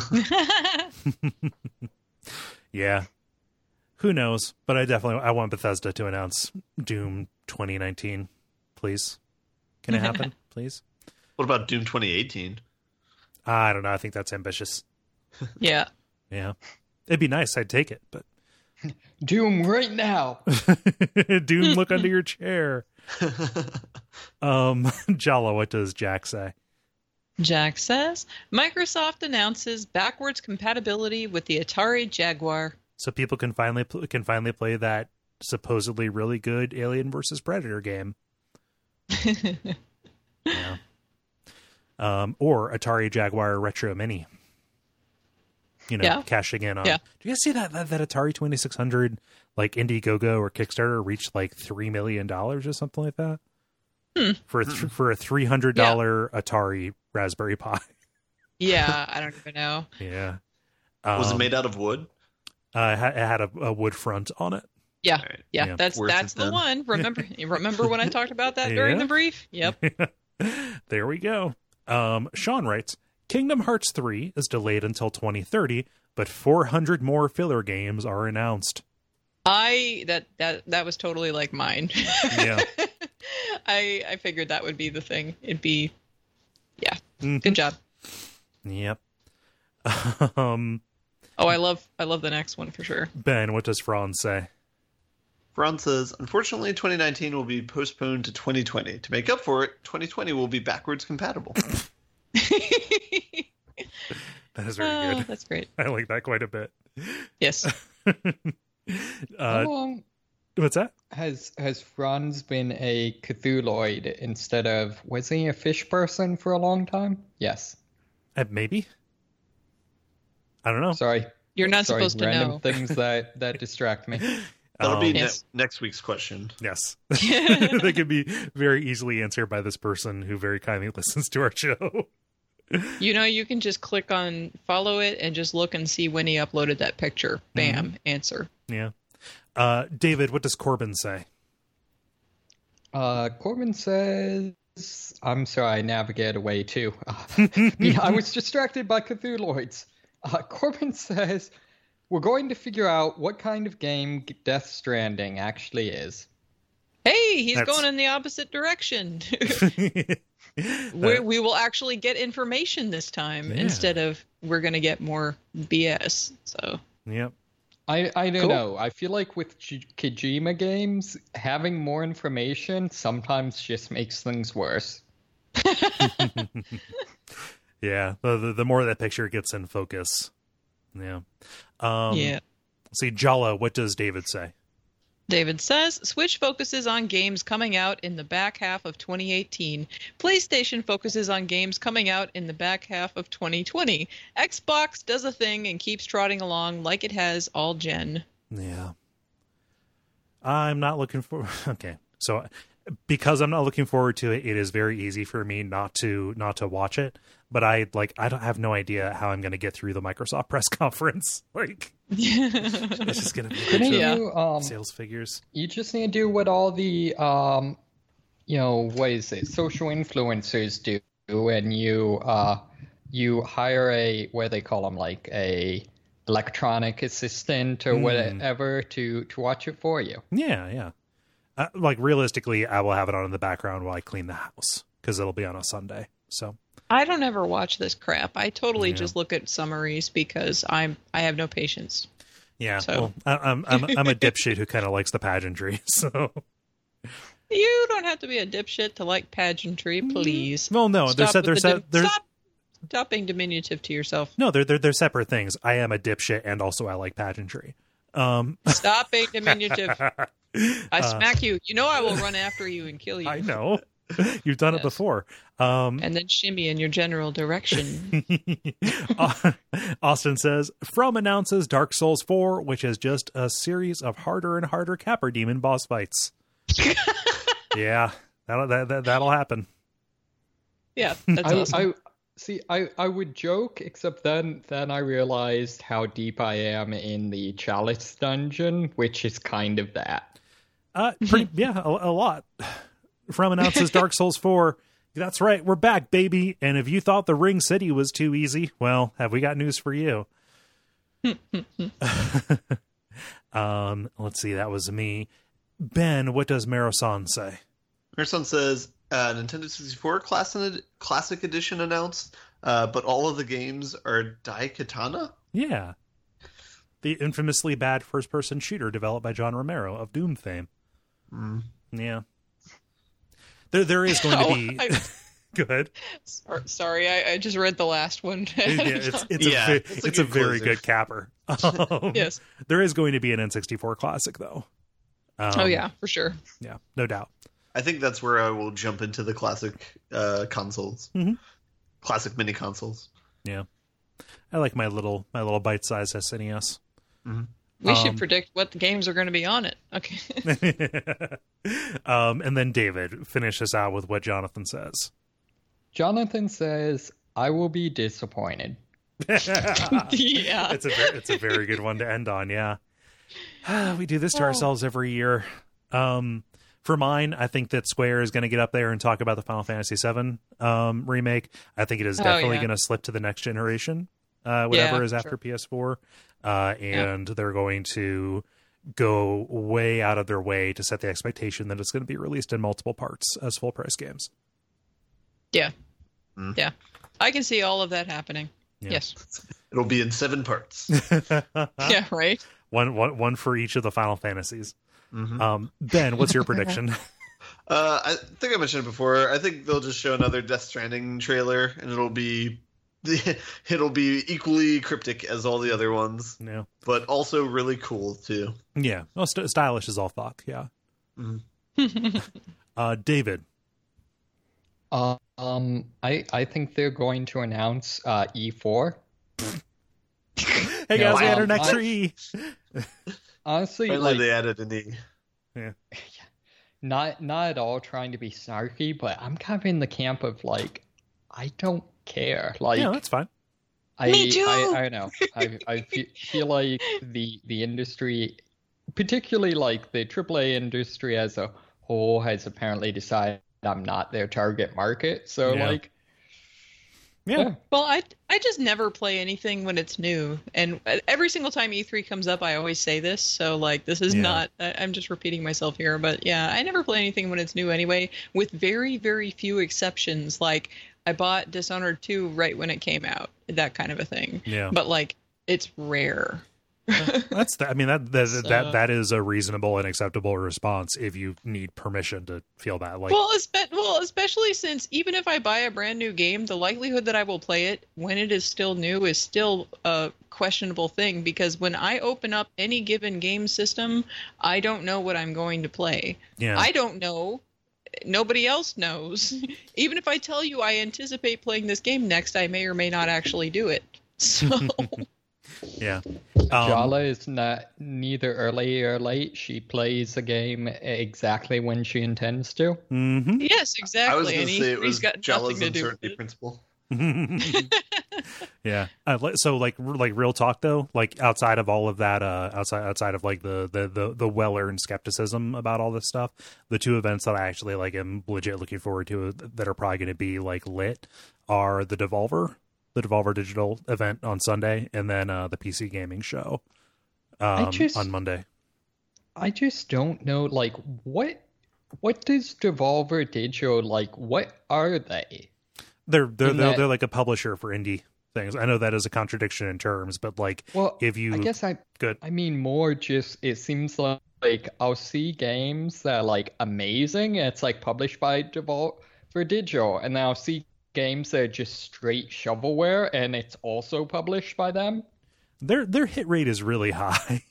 Yeah. Who knows? But I definitely I want Bethesda to announce Doom twenty nineteen. Please. Can it happen? Please? What about Doom twenty eighteen? I don't know. I think that's ambitious. Yeah. Yeah. It'd be nice. I'd take it, but Doom right now. Doom, look under your chair. Um, Jala, what does Jack say? Jack says Microsoft announces backwards compatibility with the Atari Jaguar. So people can finally pl- can finally play that supposedly really good Alien versus Predator game. Yeah. Um, or Atari Jaguar Retro Mini. You know, Yeah. cashing in on. Yeah. Do you guys see that that, that Atari twenty-six hundred like Indiegogo or Kickstarter reached like three million dollars or something like that? Hmm. For a th- for a three hundred dollar Atari Raspberry Pi. Yeah, I don't even know. Yeah. Was it Um, made out of wood? Uh, it had, it had a, a wood front on it. Yeah, All right. yeah, Yeah. that's Worth that's it the then. one. Remember, remember when I talked about that during Yeah. the brief? Yep. There we go. Um, Sean writes, Kingdom Hearts three is delayed until twenty thirty, but four hundred more filler games are announced. I that that that was totally like mine. Yeah. I I figured that would be the thing. It'd be, yeah. Mhm. Good job. Yep. Um, Oh, I love I love the next one for sure. Ben, what does Franz say? Franz says, unfortunately, twenty nineteen will be postponed to twenty twenty. To make up for it, twenty twenty will be backwards compatible. That is very Oh, good. that's great. I like that quite a bit. Yes. How uh, long what's that? has has Franz been a Cthulhuoid instead of was he a fish person for a long time? Yes. Uh, maybe. I don't know. Sorry. You're not Sorry, supposed to random know. things that that distract me. That'll be Um, ne- Yes. next week's question. Yes. They could be very easily answered by this person who very kindly listens to our show. You know, you can just click on follow it and just look and see when he uploaded that picture. Bam, answer. Yeah. Uh, David, what does Corbin say? Uh, Corbin says, I'm sorry, I navigated away too. Uh, yeah, I was distracted by Cthulhuoids. Uh, Corbin says, we're going to figure out what kind of game Death Stranding actually is. Hey, he's That's- going in the opposite direction. That- we we will actually get information this time Yeah. instead of we're going to get more B S. So Yep. I, I don't Cool. know. I feel like with K- Kojima games, having more information sometimes just makes things worse. Yeah. The, the the more that picture gets in focus. Yeah. Um, yeah. See, Jala, what does David say? David says Switch focuses on games coming out in the back half of twenty eighteen. PlayStation focuses on games coming out in the back half of twenty twenty. Xbox does a thing and keeps trotting along like it has all gen. Yeah. I'm not looking for okay. So because I'm not looking forward to it, it is very easy for me not to not to watch it. But I like I don't have no idea how I'm gonna get through the Microsoft press conference. Like it's just gonna be a bunch Couldn't of Yeah. you, um, sales figures. you just need to do what all the, um, you know, what is it, social influencers do, and you, uh, you hire a, what do they call them, like a electronic assistant or Hmm. whatever to, to watch it for you. Yeah, yeah. Uh, like realistically, I will have it on in the background while I clean the house because it'll be on a Sunday. So I don't ever watch this crap. I totally Yeah. just look at summaries because I'm I have no patience. yeah, So- well, I, I'm I'm I'm a dipshit who kind of likes the pageantry. So You don't have to be a dipshit to like pageantry, please. well, no, they're Stop set. They're with the set. dim- They're Stop. Stop being diminutive to yourself. no, they're they're they're separate things. I am a dipshit, and also I like pageantry. Um, Stop being diminutive. I Uh, smack you. You know I will run after you and kill you. I know you've done it Yes. before. Um, And then shimmy in your general direction. Austin says, From announces Dark Souls four, which is just a series of harder and harder Capper Demon boss fights. Yeah, that'll, that, that, that'll happen. Yeah, that's I, awesome. I see. I, I would joke, except then then I realized how deep I am in the Chalice dungeon, which is kind of that. Uh, pretty, yeah, a, a lot. From announces Dark Souls four. That's right, we're back, baby. And if you thought the Ring City was too easy, well, have we got news for you? um, let's see, that was me. Ben, what does Marasan say? Merson says uh, Nintendo sixty-four Classic Classic Edition announced, uh, but all of the games are Daikatana. Yeah. The infamously bad first-person shooter developed by John Romero of Doom fame. Mm. Yeah. There, there is going to Oh, be... I- Good. Sor- Sorry, I, I just read the last one. Yeah, it's it's Yeah, a ve- it's it's a a, good very closer. good capper. Um, Yes. There is going to be an N sixty-four classic though. Um, Oh yeah, for sure. Yeah, no doubt. I think that's where I will jump into the classic uh, consoles, Mhm. classic mini consoles. Yeah. I like my little my little bite-sized S N E S. We Um, should predict what the games are going to be on it. Okay. um, and then David finishes out with what Jonathan says. Jonathan says, "I will be disappointed." yeah. It's a ver- it's a very good one to end on. Yeah, we do this to ourselves every year. Um, for mine, I think that Square is going to get up there and talk about the Final Fantasy seven um, remake. I think it is Oh, definitely yeah. going to slip to the next generation, uh, whatever Yeah, is after sure. P S four, uh, and they're going to go way out of their way to set the expectation that it's going to be released in multiple parts as full price games. Yeah. Mm. Yeah. I can see all of that happening. Yeah. Yes. It'll be in seven parts. Yeah, right? one, one, one for each of the Final Fantasies. Mhm. Um, Ben, what's your prediction? Uh, I think I mentioned it before. I think they'll just show another Death Stranding trailer, and it'll be it'll be equally cryptic as all the other ones, Yeah, but also really cool too. yeah. Well, st- stylish is all fuck. Yeah. Mhm. Uh, David. Uh, um, I I think they're going to announce uh, E four. Hey No, guys, we had our um, next I- E. Honestly, Finally, like they added an E. not not at all trying to be snarky, but I'm kind of in the camp of like, I don't care. Like, Yeah, that's fine. I, Me too. I, I don't know. I, I fe- feel like the the industry, particularly like the triple A industry as a whole, has apparently decided I'm not their target market. So Yeah. like, Yeah. Well, I I just never play anything when it's new, and every single time E three comes up, I always say this. So like, this is Yeah. not. I- I'm just repeating myself here, but yeah, I never play anything when it's new anyway, with very very few exceptions. Like I bought Dishonored two right when it came out, that kind of a thing. Yeah. But like, it's rare. That's the, I mean that that, So- that that is a reasonable and acceptable response if you need permission to feel that. Like, Well, espe- well, especially since even if I buy a brand new game, the likelihood that I will play it when it is still new is still a questionable thing, because when I open up any given game system, I don't know what I'm going to play. yeah, I don't know. Nobody else knows. Even if I tell you I anticipate playing this game next, I may or may not actually do it. So, yeah. Um, Jala is not neither early or late. She plays a game exactly when she intends to. mhm. yes, exactly. I was going and to he, say it he's was got Jala's nothing to do with uncertainty it. principle. Yeah. Uh, li- so like r- like real talk though, like outside of all of that, uh, outside outside of like the the the, the well earned skepticism about all this stuff, the two events that I actually like am legit looking forward to that are probably going to be like lit are the Devolver, the Devolver Digital event on Sunday, and then uh, the P C Gaming Show um, just- on Monday. I just don't know, like, what what does Devolver Digital, like, what are they? They're they're In they're, that- they're like a publisher for indie things. I know that is a contradiction in terms, but like Well, if you I guess I good. I mean more just it seems like, like I'll see games that are like amazing and it's like published by Devolver Digital, and then I'll see games that are just straight shovelware and it's also published by them. Their their hit rate is really high.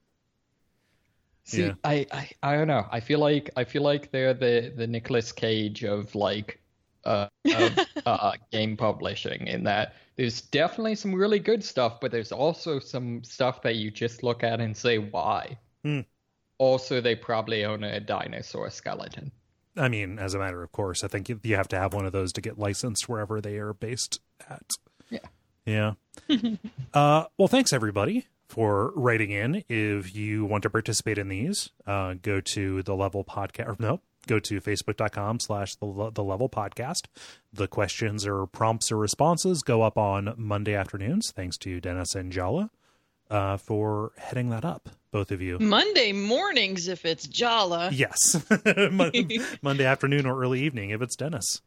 See, Yeah. I, I I don't know. I feel like I feel like they're the the Nicolas Cage of like uh, of, uh game publishing, in that there's definitely some really good stuff, but there's also some stuff that you just look at and say why. Hmm. Also, they probably own a dinosaur skeleton. I mean, as a matter of course, I think you, you have to have one of those to get licensed wherever they are based at. Yeah. Yeah. uh, well, thanks everybody for writing in. If you want to participate in these, uh, go to the Level Podcast. Or no, go to facebook.com slash the the Level Podcast. The questions or prompts or responses go up on Monday afternoons. Thanks to Dennis and Jala uh, for heading that up, both of you. Monday mornings if it's Jala. Yes. Mon- Monday afternoon or early evening if it's Dennis.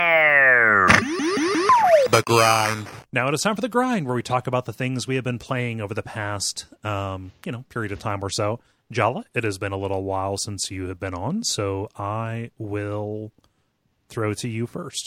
The grind. Now it is time for the grind, where we talk about the things we have been playing over the past, um, you know, period of time or so. Jala, it has been a little while since you have been on, so I will throw it to you first.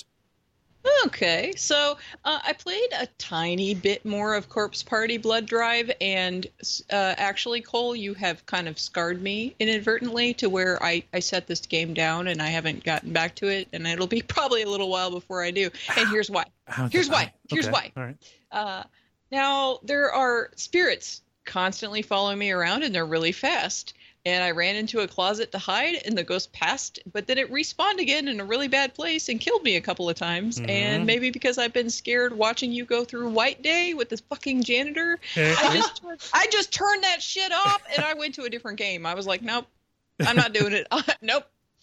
Okay, so uh, I played a tiny bit more of Corpse Party Blood Drive, and uh, actually, Cole, you have kind of scarred me inadvertently to where I, I set this game down and I haven't gotten back to it, and it'll be probably a little while before I do. And here's why. How- Here's why. Here's okay, why. All right. Uh, now, there are spirits constantly following me around, and they're really fast. And I ran into a closet to hide, and the ghost passed, but then it respawned again in a really bad place and killed me a couple of times. Mhm. And maybe because I've been scared watching you go through White Day with this fucking janitor, I just turned, I just turned that shit off, and I went to a different game. I was like, nope, I'm not doing it. Nope.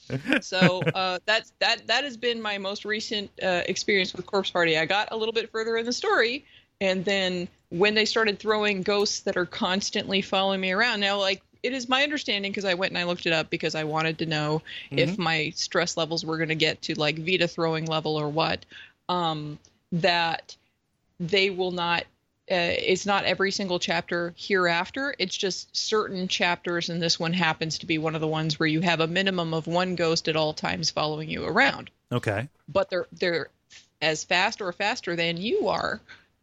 So uh, that's that. That has been my most recent uh, experience with Corpse Party. I got a little bit further in the story, and then when they started throwing ghosts that are constantly following me around, now like. It is my understanding, because I went and I looked it up because I wanted to know Mhm. if my stress levels were going to get to like Vita throwing level or what, um, that they will not, uh, it's not every single chapter hereafter. It's just certain chapters, and this one happens to be one of the ones where you have a minimum of one ghost at all times following you around. Okay. But they're they're as fast or faster than you are.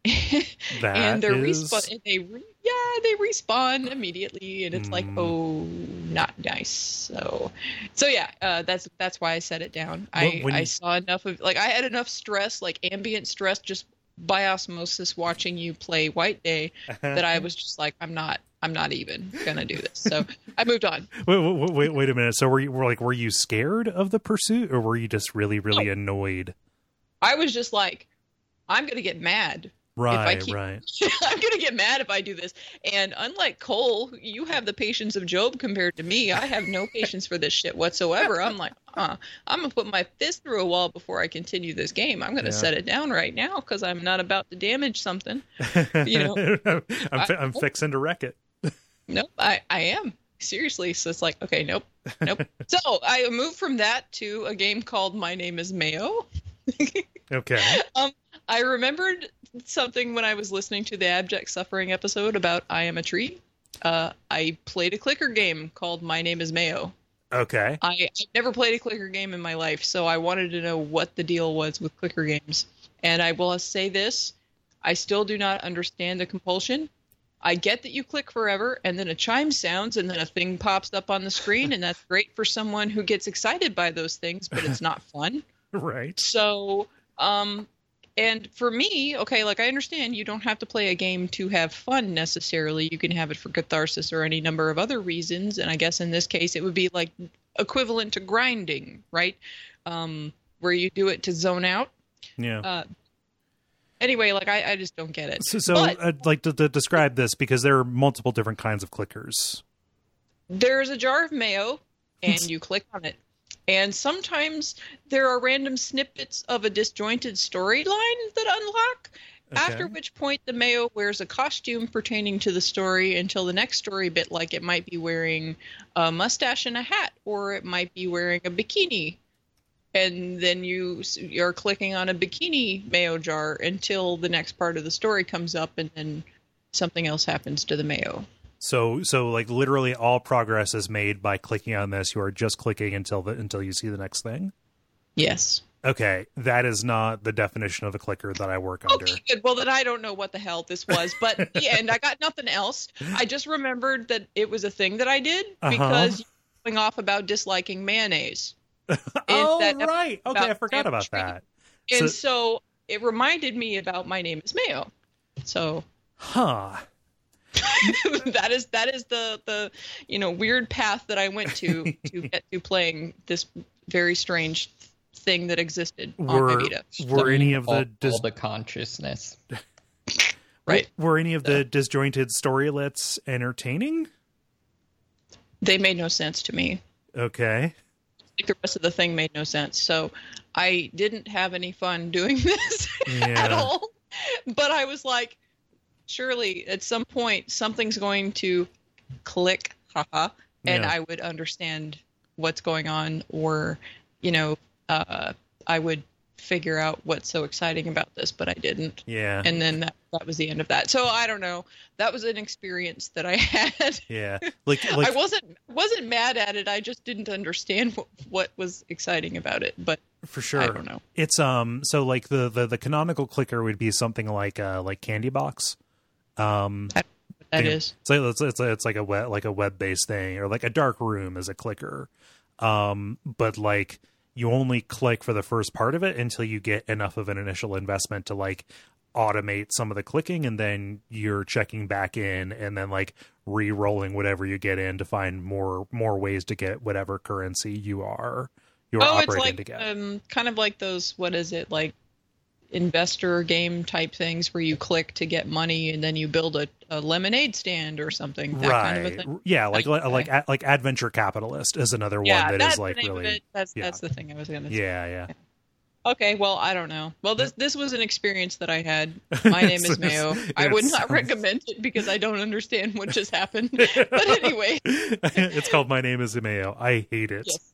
That and they're is- respawn. And they re- yeah, they respawn immediately, and it's like, Mm. oh, not nice. So, so yeah, uh, that's that's why I set it down. Well, I when I you- saw enough of like I had enough stress, like ambient stress, just by osmosis watching you play White Day, that I was just like, I'm not. I'm not even gonna do this. So I moved on. Wait, wait, wait, wait a minute. So were you were like were you scared of the pursuit, or were you just really, really annoyed? I was just like, I'm gonna get mad Right, keep, right. I'm gonna get mad if I do this. And unlike Cole, you have the patience of Job compared to me. I have no patience for this shit whatsoever. I'm like, uh, I'm gonna put my fist through a wall before I continue this game. I'm gonna Yeah. set it down right now because I'm not about to damage something. You know, I'm, fi- I- I'm fixing to wreck it. Nope, I, I am. Seriously. So it's like, okay, nope, nope. So I moved from that to a game called My Name is Mayo. Okay. Um, I remembered something when I was listening to the Abject Suffering episode about I Am a Tree. Uh, I played a clicker game called My Name is Mayo. Okay. I, I've never played a clicker game in my life, so I wanted to know what the deal was with clicker games. And I will say this, I still do not understand the compulsion. I get that you click forever, and then a chime sounds, and then a thing pops up on the screen, and that's great for someone who gets excited by those things, but it's not fun. Right. So, um, and for me, okay, like I understand you don't have to play a game to have fun necessarily. You can have it for catharsis or any number of other reasons. And I guess in this case, it would be like equivalent to grinding, right? Um, where you do it to zone out. Yeah. Uh, anyway, like I, I just don't get it. So, so But I'd like to, to describe this because there are multiple different kinds of clickers. there's a jar of mayo, and you click on it. And sometimes there are random snippets of a disjointed storyline that unlock, Okay. after which point the Mayo wears a costume pertaining to the story until the next story bit, like it might be wearing a mustache and a hat, or it might be wearing a bikini. And then you, you're clicking on a bikini Mayo jar until the next part of the story comes up, and then something else happens to the Mayo. So, so like literally all progress is made by clicking on this. You are just clicking until the until you see the next thing. Yes. Okay, that is not the definition of a clicker that I work under. Okay, good. Well, then I don't know what the hell this was, but yeah, and I got nothing else. I just remembered that it was a thing that I did because you were going off about disliking mayonnaise. Oh, that right. Okay, about I forgot about chemistry. that. And So- so it reminded me about My Name is Mayo. So Huh. that is that is the the you know weird path that I went to to get to playing this very strange thing that existed on my Were Vita. were any of all, the dis- all the consciousness. Right. were any of the disjointed storylets entertaining? They made no sense to me. Okay. Like the rest of the thing made no sense. So I didn't have any fun doing this Yeah. at all. But I was like, surely at some point something's going to click, haha, and Yeah. I would understand what's going on, or, you know, uh, I would figure out what's so exciting about this, but I didn't. Yeah. And then that, that was the end of that. So I don't know. That was an experience that I had. Yeah. Like like I wasn't wasn't mad at it. I just didn't understand what, what was exciting about it. But for sure. I don't know. It's um so like the the, the canonical clicker would be something like uh like Candy Box. Um That thing. is. It's like it's, it's, it's like a web like a web based thing, or like a dark room is a clicker. Um but like you only click for the first part of it until you get enough of an initial investment to like automate some of the clicking, and then you're checking back in and then like re-rolling whatever you get in to find more more ways to get whatever currency you are you're Oh, it's operating like to get. um, kind of like those. What is it like? Investor game type things where you click to get money and then you build a, a lemonade stand or something. That right. kind of a thing. Yeah, like Okay. like like like Adventure Capitalist is another Yeah, one that that's is like the name really of it. That's yeah. that's the thing I was gonna say. yeah yeah. Okay, well, I don't know. Well, this this was an experience that I had. My name is Mayo. I would It not sounds- recommend it because I don't understand what just happened. But anyway, It's called My Name is Mayo. I hate it. Yes.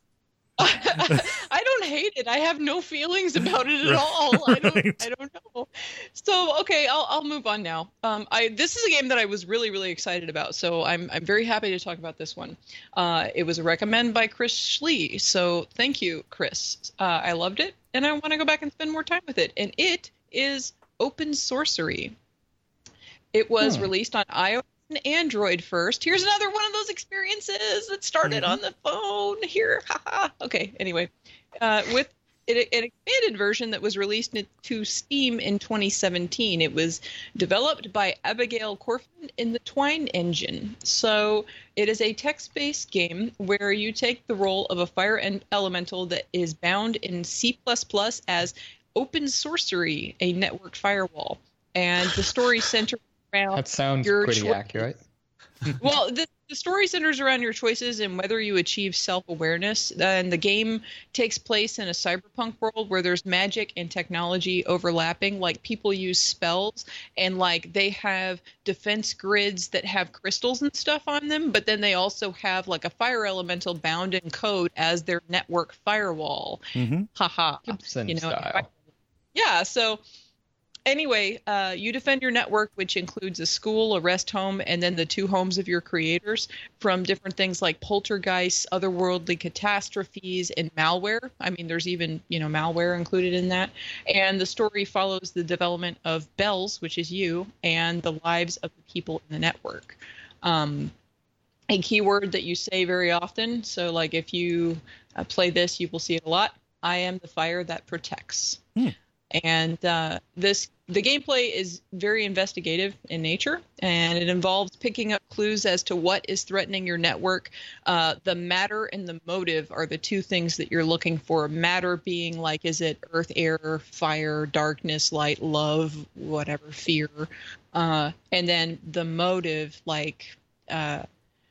I don't hate it. I have no feelings about it at all. I don't. Right. I don't know. So okay, I'll I'll move on now. Um, I this is a game that I was really really excited about. So I'm I'm very happy to talk about this one. Uh, it was a recommend by Chris Schlee. So thank you, Chris. Uh, I loved it, and I want to go back and spend more time with it. And it is Open Sorcery. It was Hmm. released on iOS and Android first. Here's another one of those experiences that started Mhm. on the phone. Here, haha. Okay, anyway, uh, with it, an expanded version that was released to Steam in twenty seventeen. It was developed by Abigail Corfin in the Twine engine. So it is a text-based game where you take the role of a fire and elemental that is bound in C plus plus as Open Sorcery, a networked firewall. and the story centers around That sounds your pretty choices. accurate. Well, the, the story centers around your choices and whether you achieve self-awareness. And the game takes place in a cyberpunk world where there's magic and technology overlapping. Like, people use spells, and like they have defense grids that have crystals and stuff on them, but then they also have like a fire elemental bound in code as their network firewall. Mm-hmm. Haha. Gibson You know, style. Yeah, so anyway, uh, you defend your network, which includes a school, a rest home, and then the two homes of your creators from different things like poltergeists, otherworldly catastrophes, and malware. I mean, there's even, you know, malware included in that. And the story follows the development of Bells, which is you, and the lives of the people in the network. Um, a keyword that you say very often, so like if you uh, play this, you will see it a lot. I am the fire that protects. Hmm. And uh, this the gameplay is very investigative in nature, and it involves picking up clues as to what is threatening your network. Uh, the matter and the motive are the two things that you're looking for. Matter being like, is it earth, air, fire, darkness, light, love, whatever, fear. Uh, and then the motive, like, uh,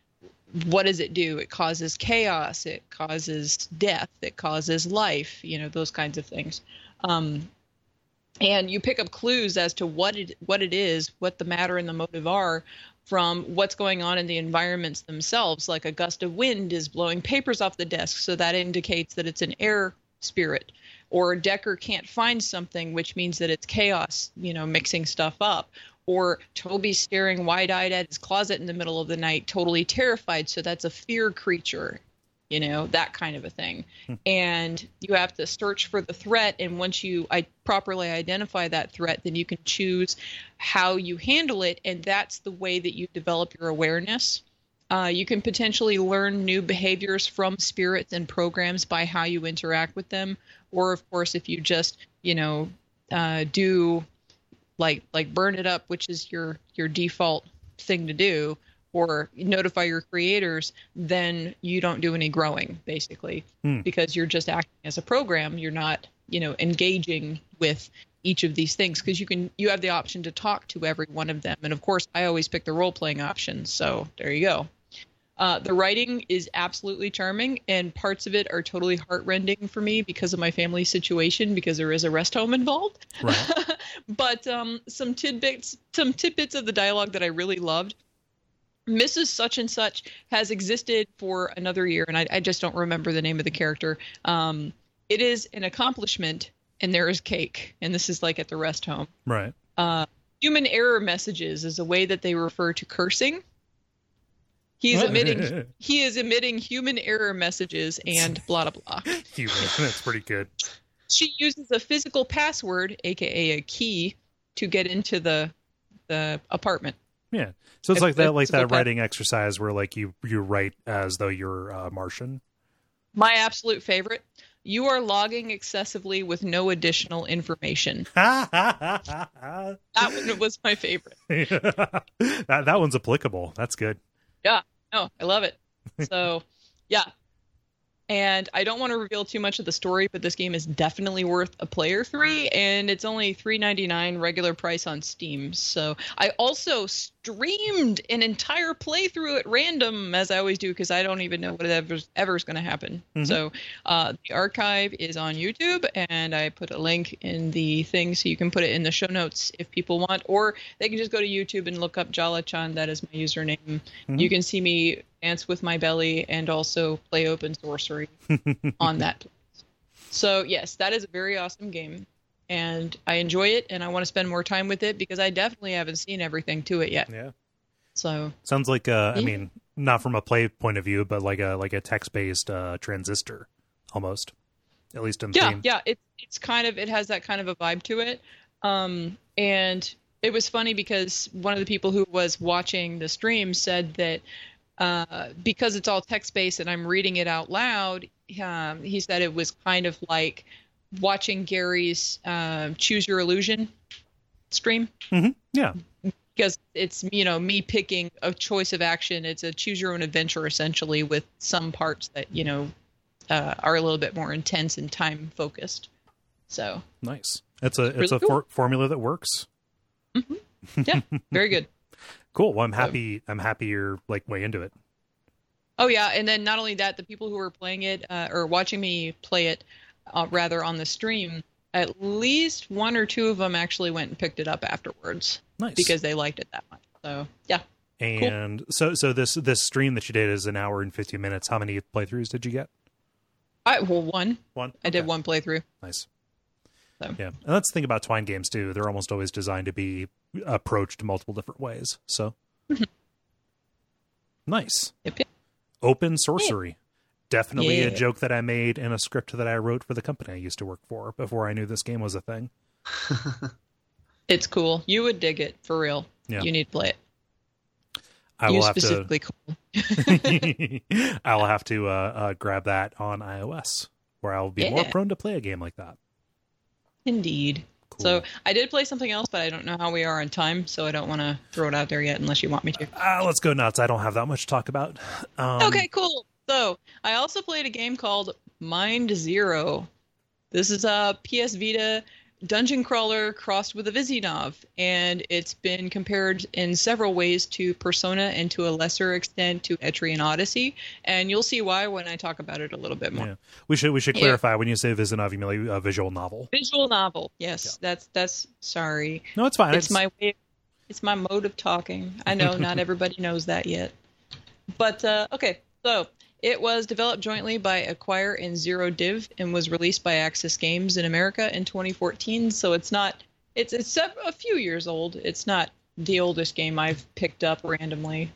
what does it do? It causes chaos. It causes death. It causes life, you know, those kinds of things. Um, And you pick up clues as to what it what it is, what the matter and the motive are, from what's going on in the environments themselves. Like a gust of wind is blowing papers off the desk, so that indicates that it's an air spirit. Or Decker can't find something, which means that it's chaos, you know, mixing stuff up. Or Toby's staring wide-eyed at his closet in the middle of the night, totally terrified, so that's a fear creature. You know, that kind of a thing. Hmm. And you have to search for the threat. And once you I, properly identify that threat, then you can choose how you handle it. And that's the way that you develop your awareness. Uh, you can potentially learn new behaviors from spirits and programs by how you interact with them. Or, of course, if you just, you know, uh, do like like burn it up, which is your your default thing to do, or notify your creators, then you don't do any growing, basically, hmm. because you're just acting as a program. You're not, you know, engaging with each of these things, because you can you have the option to talk to every one of them. And of course, I always pick the role-playing option. So there you go. Uh, the writing is absolutely charming, and parts of it are totally heartrending for me because of my family situation, because there is a rest home involved. Right. But um, some tidbits, some tidbits of the dialogue that I really loved. Missus Such and Such has existed for another year, and I, I just don't remember the name of the character. Um, it is an accomplishment, and there is cake, and this is like at the rest home. Right. Uh, human error messages is a way that they refer to cursing. He is emitting he is emitting human error messages and blah blah blah. Human, that's pretty good. She uses a physical password, aka a key, to get into the the apartment. Yeah. So it's, it's like that, like that writing exercise where like you, you write as though you're uh, Martian. My absolute favorite. You are logging excessively with no additional information. That one was my favorite. that that one's applicable. That's good. Yeah. No, I love it. So, yeah. And I don't want to reveal too much of the story, but this game is definitely worth a player three, and it's only three ninety-nine regular price on Steam. So I also streamed an entire playthrough at random, as I always do, because I don't even know what ever's, ever's going to happen. Mm-hmm. So uh, the archive is on YouTube, and I put a link in the thing so you can put it in the show notes if people want, or they can just go to YouTube and look up Jala-chan. That is my username. Mm-hmm. You can see me dance with my belly and also play open sorcery on that. So yes, that is a very awesome game, and I enjoy it, and I want to spend more time with it because I definitely haven't seen everything to it yet. Yeah. So sounds like uh, yeah. I mean, not from a play point of view, but like a like a text based uh, transistor, almost, at least in yeah, theme. yeah. It's it's kind of it has that kind of a vibe to it, um, and it was funny because one of the people who was watching the stream said that. Uh, because it's all text-based and I'm reading it out loud, um, he said it was kind of like watching Gary's uh, Choose Your Illusion stream. Mm-hmm. Yeah. Because it's, you know, me picking a choice of action. It's a choose your own adventure, essentially, with some parts that, you know, uh, are a little bit more intense and time-focused. So nice. It's a, it's really a cool. for- formula that works. Mm-hmm. Yeah, very good. Cool. Well, I'm happy. I'm happy you're like way into it. Oh yeah, and then not only that, the people who were playing it uh, or watching me play it, uh, rather on the stream, at least one or two of them actually went and picked it up afterwards. Nice. Because they liked it that much. So yeah. And cool. so, so this this stream that you did is an hour and fifteen minutes. How many playthroughs did you get? I well one. One. I Okay. did one playthrough. Nice. So. Yeah, and that's the thing about Twine games too. They're almost always designed to be approached multiple different ways. So nice. Yep, yep. Open sorcery. Yeah. Definitely yeah. a joke that I made in a script that I wrote for the company I used to work for before I knew this game was a thing. It's cool. You would dig it for real. Yeah. You need to play it. I you will have specifically to. Cool. I will have to uh, uh, grab that on iOS, where I will be yeah. more prone to play a game like that. Indeed. Cool. So I did play something else, but I don't know how we are on time, so I don't want to throw it out there yet unless you want me to. Uh, let's go nuts. I don't have that much to talk about. Um, okay, cool. So I also played a game called Mind Zero. This is a P S Vita dungeon crawler crossed with a Vizinov, and it's been compared in several ways to Persona and to a lesser extent to Etrian Odyssey, and you'll see why when I talk about it a little bit more. Yeah. We should we should Yeah. clarify when you say Vizinov, you mean like a visual novel. Visual novel, yes. Yeah. That's that's sorry. No, it's fine. It's my way. It's my mode of talking. I know not everybody knows that yet, but uh, okay. So it was developed jointly by Acquire and Zero Div and was released by Axis Games in America in twenty fourteen. So it's not. It's it's a, a few years old. It's not the oldest game I've picked up randomly.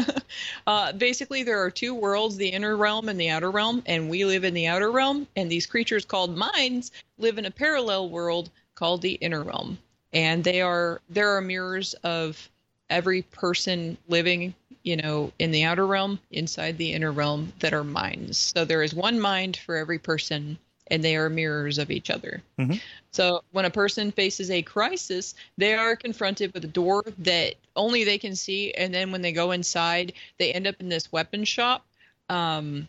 uh, basically, there are two worlds, the inner realm and the outer realm, and we live in the outer realm, and these creatures called minds live in a parallel world called the inner realm. And they are there are mirrors of every person living, you know, in the outer realm, inside the inner realm, that are minds. So there is one mind for every person, and they are mirrors of each other. Mm-hmm. So when a person faces a crisis, they are confronted with a door that only they can see, and then when they go inside, they end up in this weapon shop, um,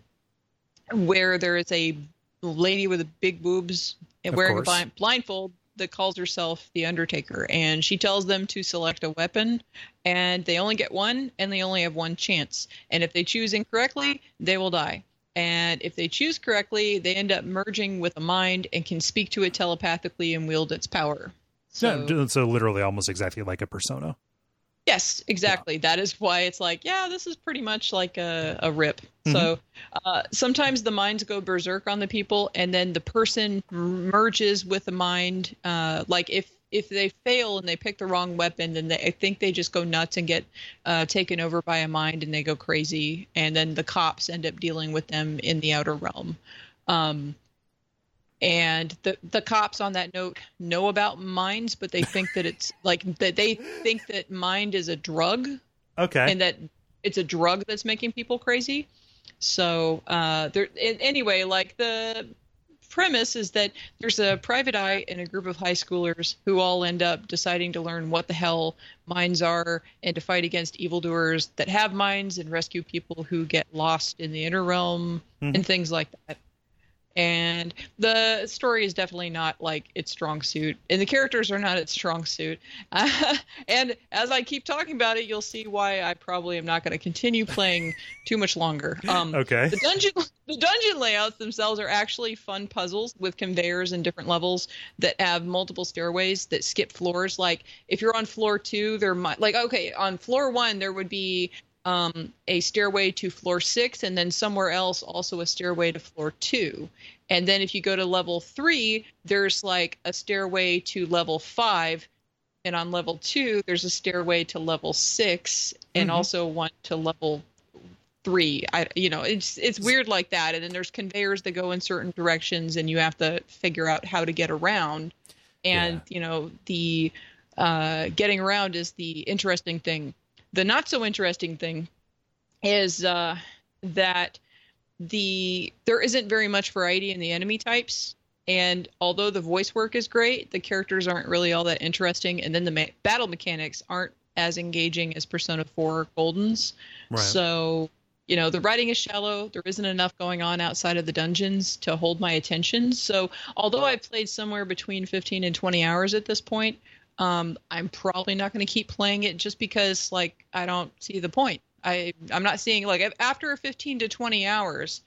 where there is a lady with a big boobs and Of wearing a course. blind, blindfold that calls herself the Undertaker, and she tells them to select a weapon, and they only get one, and they only have one chance. And if they choose incorrectly, they will die. And if they choose correctly, they end up merging with a mind and can speak to it telepathically and wield its power. So, So, so literally almost exactly like a Persona. yes, exactly. That is why it's like, yeah, this is pretty much like a, a rip. Mm-hmm. So uh, sometimes the minds go berserk on the people, and then the person merges with the mind. Uh, like if if they fail and they pick the wrong weapon, then they, I think they just go nuts and get uh, taken over by a mind, and they go crazy. And then the cops end up dealing with them in the outer realm. Um, and the the cops, on that note, know about minds, but they think that it's like that they think that mind is a drug, Okay. and that it's a drug that's making people crazy. So uh, there. Anyway, like the premise is that there's a private eye and a group of high schoolers who all end up deciding to learn what the hell minds are and to fight against evildoers that have minds and rescue people who get lost in the inner realm Mhm. and things like that. And the story is definitely not like its strong suit, and the characters are not its strong suit. Uh, and as I keep talking about it, you'll see why I probably am not going to continue playing too much longer. Um, Okay. The dungeon, the dungeon layouts themselves are actually fun puzzles with conveyors and different levels that have multiple stairways that skip floors. Like if you're on floor two, there might like okay on floor one there would be um, a stairway to floor six, and then somewhere else also a stairway to floor two. And then if you go to level three, there's like a stairway to level five. And on level two, there's a stairway to level six, and Mhm. also one to level three. I, you know, it's it's weird like that. And then there's conveyors that go in certain directions, and you have to figure out how to get around. And Yeah. you know, the uh, getting around is the interesting thing. The not so interesting thing is uh, that the there isn't very much variety in the enemy types, and although the voice work is great, the characters aren't really all that interesting, and then the ma- battle mechanics aren't as engaging as Persona four Golden's. Right. So, you know, the writing is shallow. There isn't enough going on outside of the dungeons to hold my attention. So, although I've played somewhere between fifteen and twenty hours at this point, Um, I'm probably not going to keep playing it just because, like, I don't see the point. I I'm not seeing, like, after fifteen to twenty hours.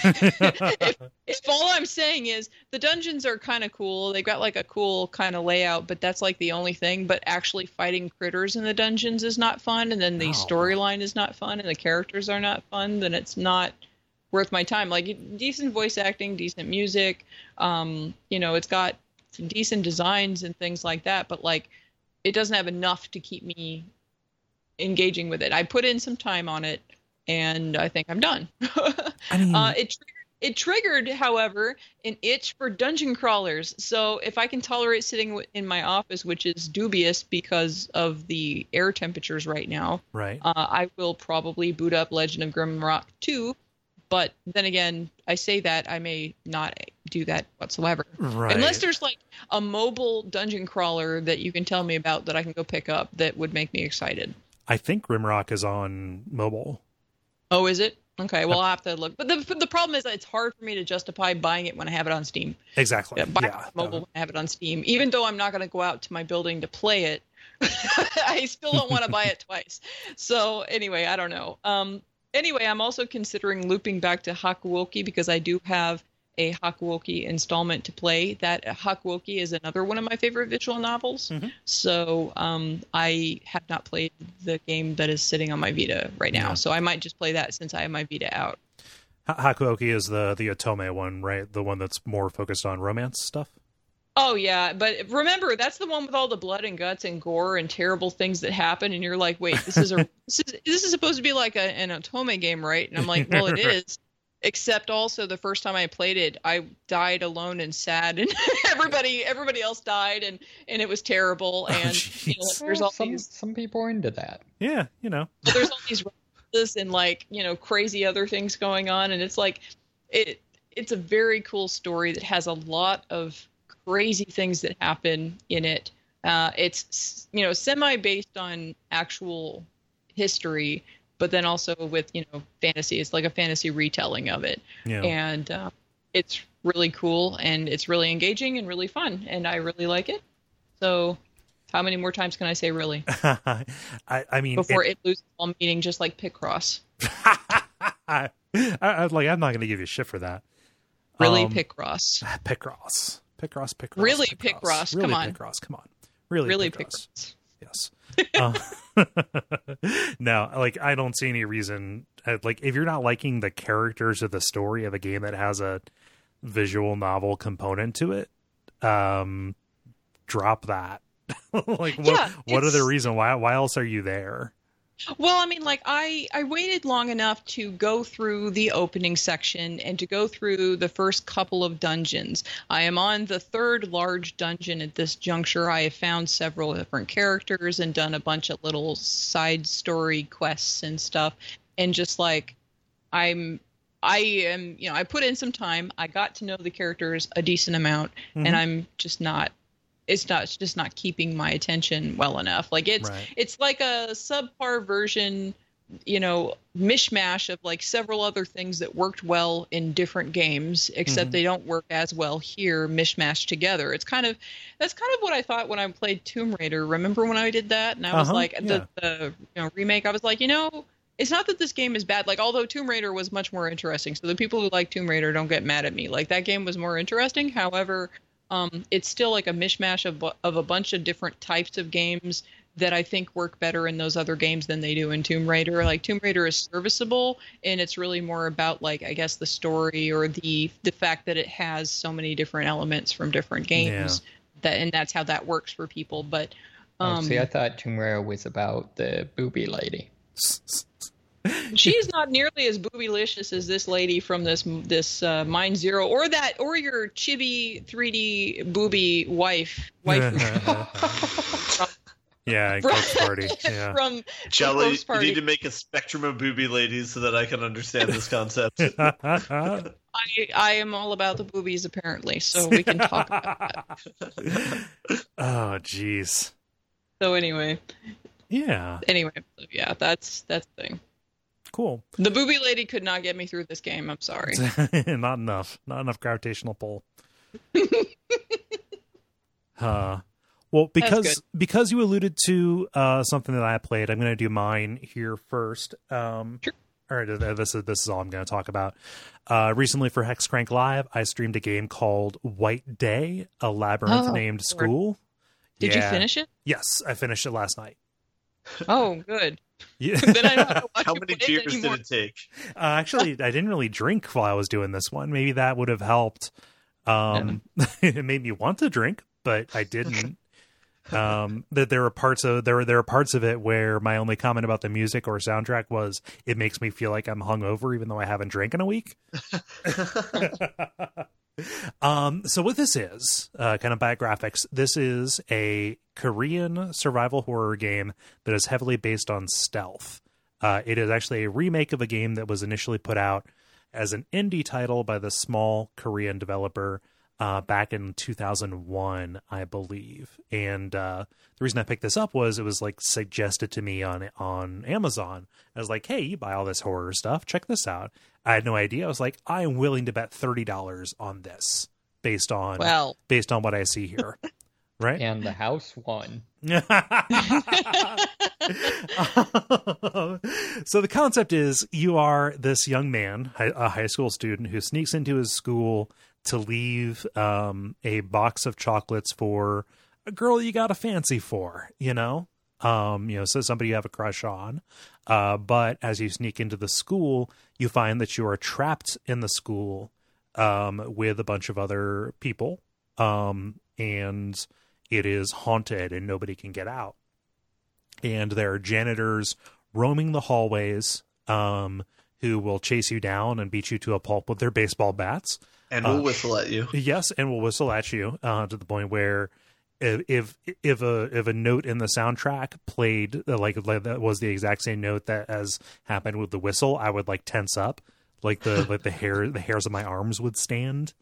if, if all I'm saying is the dungeons are kind of cool, they've got like a cool kind of layout, but that's like the only thing. But actually fighting critters in the dungeons is not fun, and then the Oh. storyline is not fun, and the characters are not fun, then it's not worth my time. Like, decent voice acting, decent music, um, you know, it's got some decent designs and things like that, but like it doesn't have enough to keep me engaging with it. I put in some time on it, and I think I'm done. I mean, uh, it triggered, it triggered, however, an itch for dungeon crawlers. So if I can tolerate sitting w- in my office, which is dubious because of the air temperatures right now, right. uh, I will probably boot up Legend of Grimrock two. But then again, I say that I may not do that whatsoever. Right. Unless there's like a mobile dungeon crawler that you can tell me about that I can go pick up that would make me excited. I think Grimrock is on mobile. Oh, is it? Okay, well, I'll have to look. But the the problem is that it's hard for me to justify buying it when I have it on Steam. Exactly. Yeah, buy Yeah. it mobile when I have it on Steam. Even though I'm not going to go out to my building to play it, I still don't want to buy it twice. So anyway, I don't know. Um, anyway, I'm also considering looping back to Hakuoki because I do have a Hakuoki installment to play. That Hakuoki is another one of my favorite visual novels. Mm-hmm. So um, I have not played the game that is sitting on my Vita right now. Yeah. So I might just play that since I have my Vita out. Ha- Hakuoki is the the Otome one, right? The one that's more focused on romance stuff. Oh yeah, but remember that's the one with all the blood and guts and gore and terrible things that happen, and you're like, wait, this is a this is this is supposed to be like a, an Otome game, right? And I'm like, well, it is. Except also the first time I played it, I died alone and sad, and everybody everybody else died, and, and it was terrible. And Oh, you know, jeez. there's Well, all some these some people are into that. Yeah, you know. there's all these references and like you know crazy other things going on, and it's like it it's a very cool story that has a lot of crazy things that happen in it. Uh, it's you know semi based on actual history, but then also with, you know, fantasy. It's like a fantasy retelling of it. Yeah. And uh, it's really cool, and it's really engaging and really fun, and I really like it. So how many more times can I say really? I, I mean, Before it, it loses all meaning, just like Picross. I, I, like, I'm not going to give you shit for that. Really, Um, Picross. Picross. Picross, Picross. Really, Picross. Picross, Really, come on. Picross, come on. Really, Really, Picross. Picross. Yes. uh, no, like, I don't see any reason. uh, Like, if you're not liking the characters or the story of a game that has a visual novel component to it, um, drop that. Like, what? Yeah, what are the it's- reason? Why? Why else are you there? Well, I mean, like I, I waited long enough to go through the opening section and to go through the first couple of dungeons. I am on the third large dungeon at this juncture. I have found several different characters and done a bunch of little side story quests and stuff. And just like, I'm, I am, you know, I put in some time. I got to know the characters a decent amount, Mhm. and I'm just not. It's not it's just not keeping my attention well enough. Like it's Right. it's like a subpar version, you know, mishmash of like several other things that worked well in different games, except Mhm. they don't work as well here, mishmashed together. It's kind of that's kind of what I thought when I played Tomb Raider. Remember when I did that? And I was Uh-huh, like, yeah. the, the you know remake. I was like, you know. It's not that this game is bad. Like, although Tomb Raider was much more interesting, so the people who like Tomb Raider don't get mad at me. Like, that game was more interesting. However, um, it's still like a mishmash of of a bunch of different types of games that I think work better in those other games than they do in Tomb Raider. Like, Tomb Raider is serviceable, and it's really more about, like, I guess the story or the the fact that it has so many different elements from different games. That and that's how that works for people. But um, oh, see, I thought Tomb Raider was about the booby lady. she's not nearly as boobylicious as this lady from this this uh, Mine Zero, or that, or your chibi three D booby wife, wife Yeah, in Corpse Party. Yeah. from Jelly, Corpse you Party. need to make a spectrum of booby ladies so that I can understand this concept. I I am all about the boobies apparently, so we can talk about that. Oh, jeez. So anyway, Yeah, anyway, so yeah, that's that's the thing. cool. The booby lady could not get me through this game. I'm sorry. Not enough. Not enough gravitational pull. uh, Well, because good. because you alluded to uh, something that I played, I'm going to do mine here first. Um, Sure. All right, uh, this is this is all I'm going to talk about. Uh, recently for Hexcrank Live, I streamed a game called White Day, a labyrinth Oh, named Lord. School. Did you Yeah. finish it? Yes, I finished it last night. Oh, good. Yeah. Then I don't have to watch How you many play it cheers did anymore. it take? Uh, actually, I didn't really drink while I was doing this one. Maybe that would have helped. Um, it made me want to drink, but I didn't. Um, that there were parts of there were there were parts of it where my only comment about the music or soundtrack was it makes me feel like I'm hungover, even though I haven't drank in a week. Um, so what this is, uh, kind of biographics, this is a Korean survival horror game that is heavily based on stealth. Uh, it is actually a remake of a game that was initially put out as an indie title by the small Korean developer uh, back in two thousand one, I believe. And uh, the reason I picked this up was it was like suggested to me on on Amazon. I was like, hey, you buy all this horror stuff. Check this out. I had no idea. I was like, I am willing to bet thirty dollars on this based on Well. based on what I see here. Right? And the house won. So the concept is you are this young man, a high school student, who sneaks into his school to leave um, a box of chocolates for a girl you got a fancy for, you know? Um, you know, so somebody you have a crush on. Uh, but as you sneak into the school, you find that you are trapped in the school um, with a bunch of other people. Um, and it is haunted and nobody can get out. And there are janitors roaming the hallways um, who will chase you down and beat you to a pulp with their baseball bats. And we'll Uh, whistle at you. Yes, and will whistle at you uh, to the point where if, if if a if a note in the soundtrack played uh, like, like that was the exact same note that as happened with the whistle, I would like tense up, like the like the hair the hairs of my arms would stand.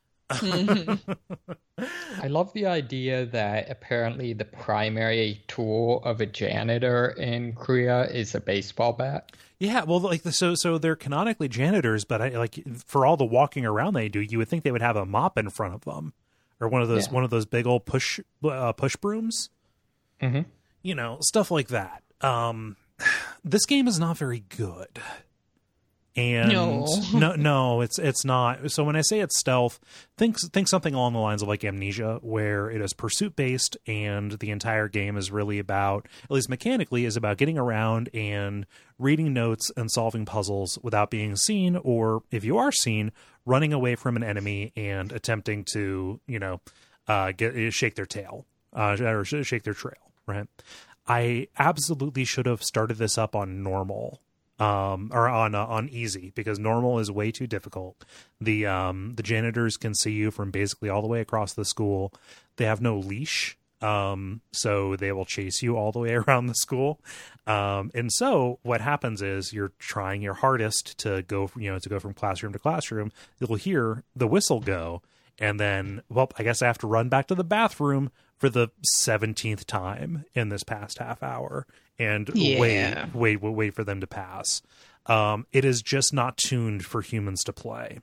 I love the idea that apparently the primary tool of a janitor in Korea is a baseball bat. Yeah, well, like so, so they're canonically janitors, but I, like for all the walking around they do, you would think they would have a mop in front of them, or one of those Yeah. one of those big old push uh, push brooms. Mm-hmm. You know, stuff like that. Um, this game is not very good. And No. no, no, it's it's not. So when I say it's stealth, think think something along the lines of like Amnesia, where it is pursuit based, and the entire game is really about, at least mechanically, is about getting around and reading notes and solving puzzles without being seen, or if you are seen, running away from an enemy and attempting to, you know, uh, get shake their tail, uh, or shake their trail. Right? I absolutely should have started this up on normal. Um, or on uh, on easy, because normal is way too difficult. The um the janitors can see you from basically all the way across the school. They have no leash, um, so they will chase you all the way around the school. Um, and so what happens is you're trying your hardest to go, you know, to go from classroom to classroom. You'll hear the whistle go, and then, well, I guess I have to run back to the bathroom for the seventeenth time in this past half hour. And Yeah. wait, wait, wait, wait for them to pass. Um, it is just not tuned for humans to play.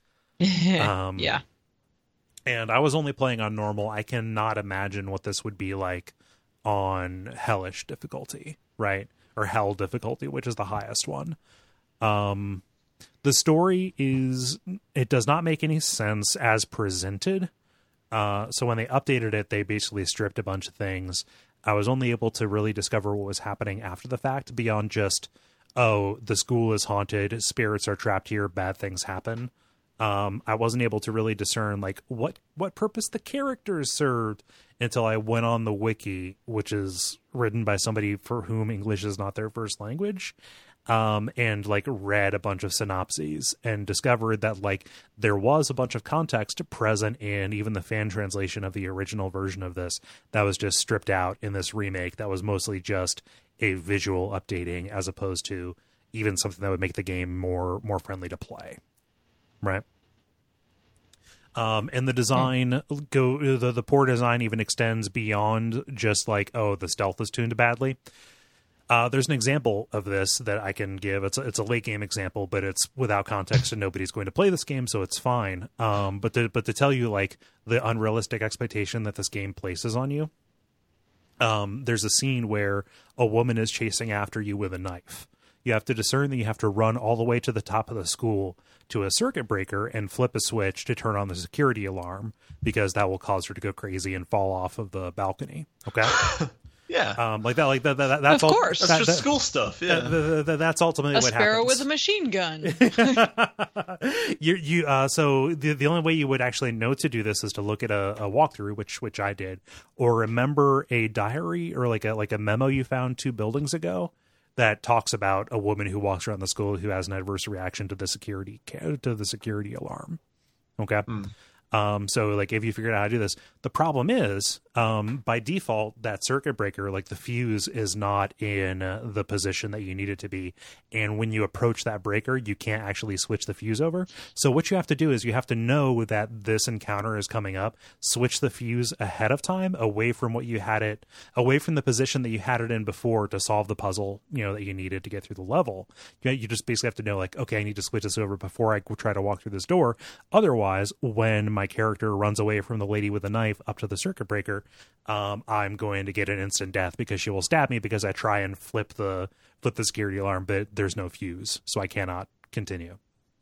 Um, yeah. And I was only playing on normal. I cannot imagine what this would be like on hellish difficulty, right? Or hell difficulty, which is the highest one. Um, the story is, it does not make any sense as presented. Uh, so when they updated it, they basically stripped a bunch of things. I was only able to really discover what was happening after the fact, beyond just, oh, the school is haunted, spirits are trapped here, bad things happen. Um, I wasn't able to really discern like what, what purpose the characters served until I went on the wiki, which is written by somebody for whom English is not their first language. Um, and like read a bunch of synopses and discovered that like there was a bunch of context present in even the fan translation of the original version of this that was just stripped out in this remake. That was mostly just a visual updating as opposed to even something that would make the game more, more friendly to play. Right. Um, and the design go, the, the poor design even extends beyond just like, oh, the stealth is tuned badly. Uh, there's an example of this that I can give. It's a, it's a late game example, but it's without context and nobody's going to play this game, so it's fine. Um, but to, but to tell you like the unrealistic expectation that this game places on you, um, there's a scene where a woman is chasing after you with a knife. You have to discern that you have to run all the way to the top of the school to a circuit breaker and flip a switch to turn on the security alarm, because that will cause her to go crazy and fall off of the balcony. Okay. Yeah. Um, like that, like that, that that's Of all, course. That's that- just that- school stuff. Yeah. that- that- that- that's ultimately A what sparrow happens. with a machine gun. you you uh so the the only way you would actually know to do this is to look at a, a walkthrough, which which I did, or remember a diary or like a like a memo you found two buildings ago that talks about a woman who walks around the school who has an adverse reaction to the security ca- to the security alarm. Okay. Mm. Um, so like if you figured out how to do this, the problem is, um, by default, that circuit breaker, like the fuse is not in uh, the position that you need it to be. And when you approach that breaker, you can't actually switch the fuse over. So what you have to do is you have to know that this encounter is coming up, switch the fuse ahead of time away from what you had it, away from the position that you had it in before to solve the puzzle, you know, that you needed to get through the level. You, you just basically have to know like, okay, I need to switch this over before I try to walk through this door. Otherwise, when my character runs away from the lady with the knife up to the circuit breaker, um, I'm going to get an instant death because she will stab me because I try and flip the flip the security alarm, but there's no fuse, so I cannot continue.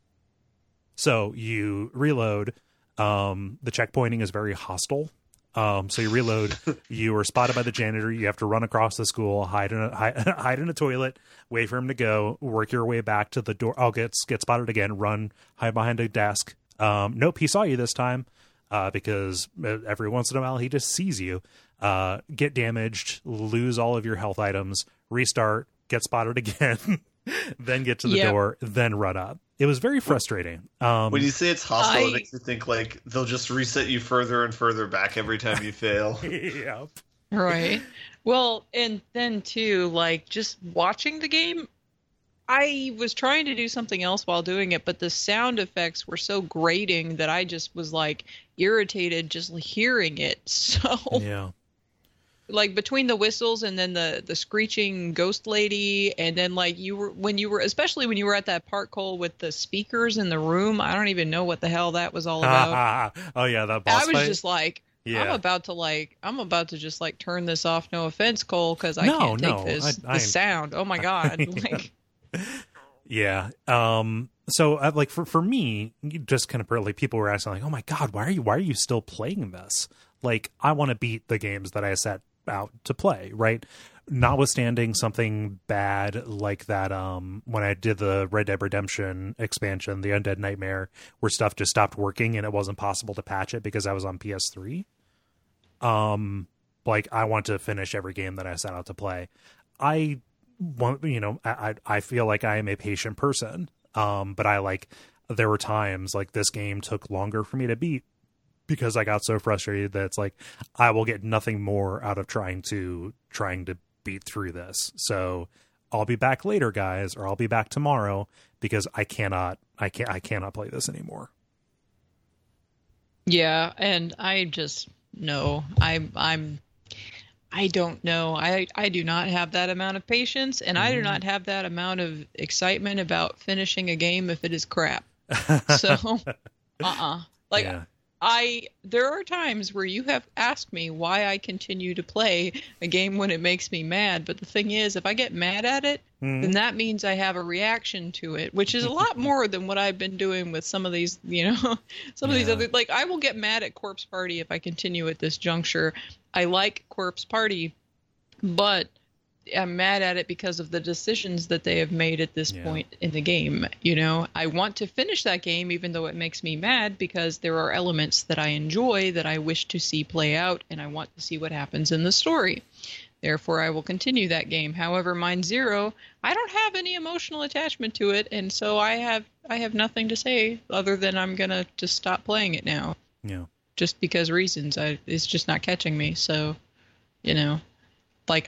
So you reload. Um, the checkpointing is very hostile. Um, so you reload. You are spotted by the janitor. You have to run across the school, hide in a hide, hide in a toilet, wait for him to go, work your way back to the door. Oh, get get spotted again. Run, hide behind a desk. Um, nope, he saw you this time. Uh, because every once in a while he just sees you, uh, get damaged, lose all of your health items, restart, get spotted again, then get to the Yep. door, then run up. It was very frustrating. Um, When you say it's hostile, I- it makes me think like they'll just reset you further and further back every time you fail. yeah. Right. Well, and then too, like just watching the game, I was trying to do something else while doing it, but the sound effects were so grating that I just was like irritated just hearing it. So Yeah. like between the whistles and then the the screeching ghost lady, and then like you were when you were especially when you were at that part, Cole, with the speakers in the room, I don't even know what the hell that was all about. oh yeah, that boss I was fight? just like, Yeah. I'm about to like, I'm about to just like turn this off. No offense, Cole, because I No, can't take no, this. I- I- the sound. Oh my god! Like, Yeah. Um, so uh, like for, for me, you just kind of like people were asking like, oh my God, why are you, why are you still playing this? Like, I want to beat the games that I set out to play, right? Notwithstanding something bad like that, um, when I did the Red Dead Redemption expansion, the Undead Nightmare, where stuff just stopped working and it wasn't possible to patch it because I was on P S three. Um, like I want to finish every game that I set out to play. I want, you know, I, I feel like I am a patient person. Um, but I like, there were times like this game took longer for me to beat because I got so frustrated that it's like, I will get nothing more out of trying to, trying to beat through this. So I'll be back later, guys, or I'll be back tomorrow because I cannot, I can't, I cannot play this anymore. yeah, and I just no, I I'm. I don't know. I, I do not have that amount of patience, and I do not have that amount of excitement about finishing a game if it is crap. So, uh-uh. Like, Yeah. I there are times where you have asked me why I continue to play a game when it makes me mad, but the thing is, if I get mad at it, Mhm. then that means I have a reaction to it, which is a lot more than what I've been doing with some of these, you know, some of these Yeah. other, like I will get mad at Corpse Party if I continue at this juncture. I like Corpse Party, but I'm mad at it because of the decisions that they have made at this Yeah. point in the game. You know, I want to finish that game even though it makes me mad because there are elements that I enjoy that I wish to see play out, and I want to see what happens in the story. Therefore, I will continue that game. However, Mine Zero, I don't have any emotional attachment to it, and so I have I have nothing to say other than I'm gonna just stop playing it now, Yeah. just because reasons. I it's just not catching me. So, you know, like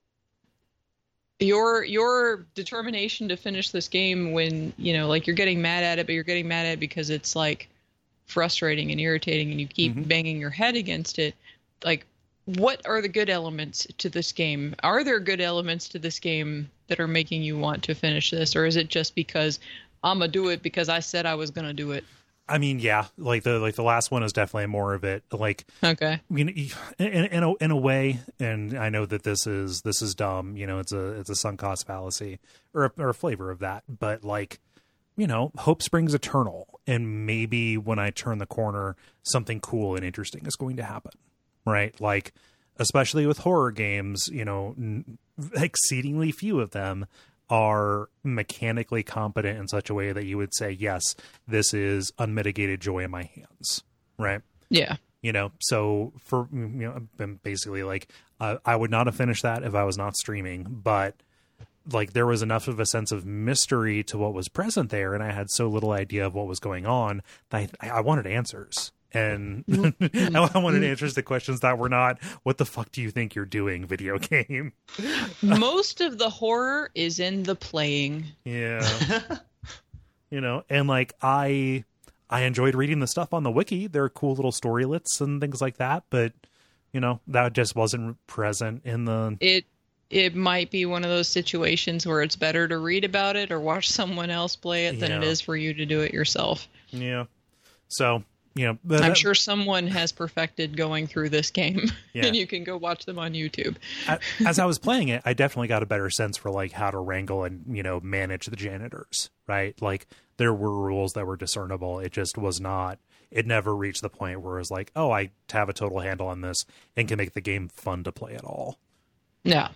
your your determination to finish this game when, you know, like you're getting mad at it, but you're getting mad at it because it's like frustrating and irritating and you keep Mhm. banging your head against it. Like, what are the good elements to this game? Are there good elements to this game that are making you want to finish this, or is it just because I'm gonna do it because I said I was gonna do it? I mean, yeah, like the like the last one is definitely more of it. Like, Okay. I mean, in, in a in a way, and I know that this is this is dumb. You know, it's a it's a sunk cost fallacy or a, or a flavor of that. But like, you know, hope springs eternal, and maybe when I turn the corner, something cool and interesting is going to happen, right? Like, especially with horror games, you know, n- exceedingly few of them are mechanically competent in such a way that you would say, yes, this is unmitigated joy in my hands, right? Yeah. You know, so for, you know, I'm basically like, uh, I would not have finished that if I was not streaming, but like there was enough of a sense of mystery to what was present there, and I had so little idea of what was going on that I, I wanted answers. And I wanted answers to questions that were not, what the fuck do you think you're doing, video game? Most of the horror is in the playing. Yeah. You know, and like I I enjoyed reading the stuff on the wiki. There are cool little storylets and things like that, but you know, that just wasn't present in the It it might be one of those situations where it's better to read about it or watch someone else play it than Yeah. it is for you to do it yourself. Yeah. So, you know, but I'm that- sure someone has perfected going through this game, Yeah. and you can go watch them on YouTube. I- as I was playing it, I definitely got a better sense for like how to wrangle and, you know, manage the janitors, right? Like there were rules that were discernible. It just was not, it never reached the point where it was like, oh, I have a total handle on this and can make the game fun to play at all. Yeah.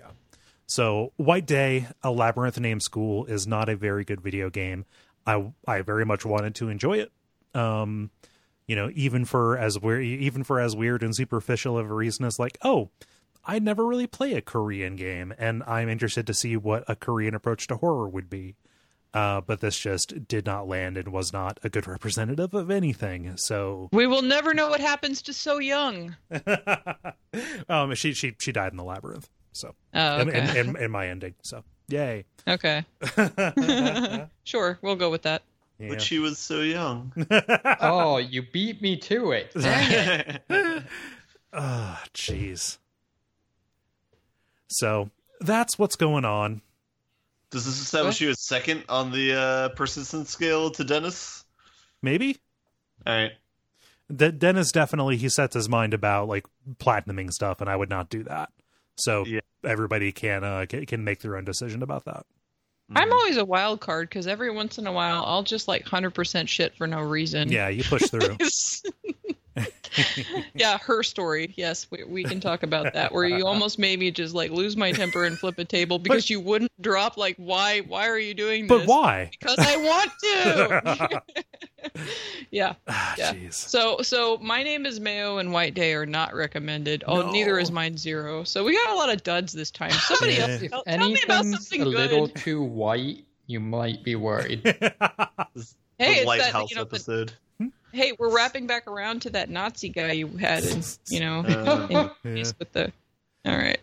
So White Day, a Labyrinth named school, is not a very good video game. I I very much wanted to enjoy it. Um, you know, even for as weird, even for as weird and superficial of a reason as like, oh, I never really play a Korean game, and I'm interested to see what a Korean approach to horror would be. Uh, but this just did not land and was not a good representative of anything. So, We will never know what happens to So Young. um, she she she died in the labyrinth. So, Oh, in, okay. in, in, in my ending. So, yay. Okay. Sure, we'll go with that. Yeah. But she was so young. Oh, you beat me to it. Oh, jeez. So that's what's going on. Does this establish you as second on the uh, persistence scale to Dennis? Maybe. All right. De- Dennis definitely, he sets his mind about like platinuming stuff, and I would not do that. So Yeah. everybody can uh, can, can make their own decision about that. I'm always a wild card because every once in a while I'll just like one hundred percent shit for no reason. Yeah, you push through. Yeah, her story. Yes, we, we can talk about that. Where you almost made me just like lose my temper and flip a table because you wouldn't drop. Like, why? Why are you doing this? But why? Because I want to. Yeah. Ah, Yeah. jeez. So, so my name is Mayo and White Day are not recommended. Oh, No. neither is mine Zero. So we got a lot of duds this time. Somebody Yeah. else If tell, tell me about anything's something a little good. too white, you might be worried. Hey, the it's that, Lighthouse you know, the- episode. hey, we're wrapping back around to that Nazi guy you had, in, you know, Uh, in, Yeah. with the. All right.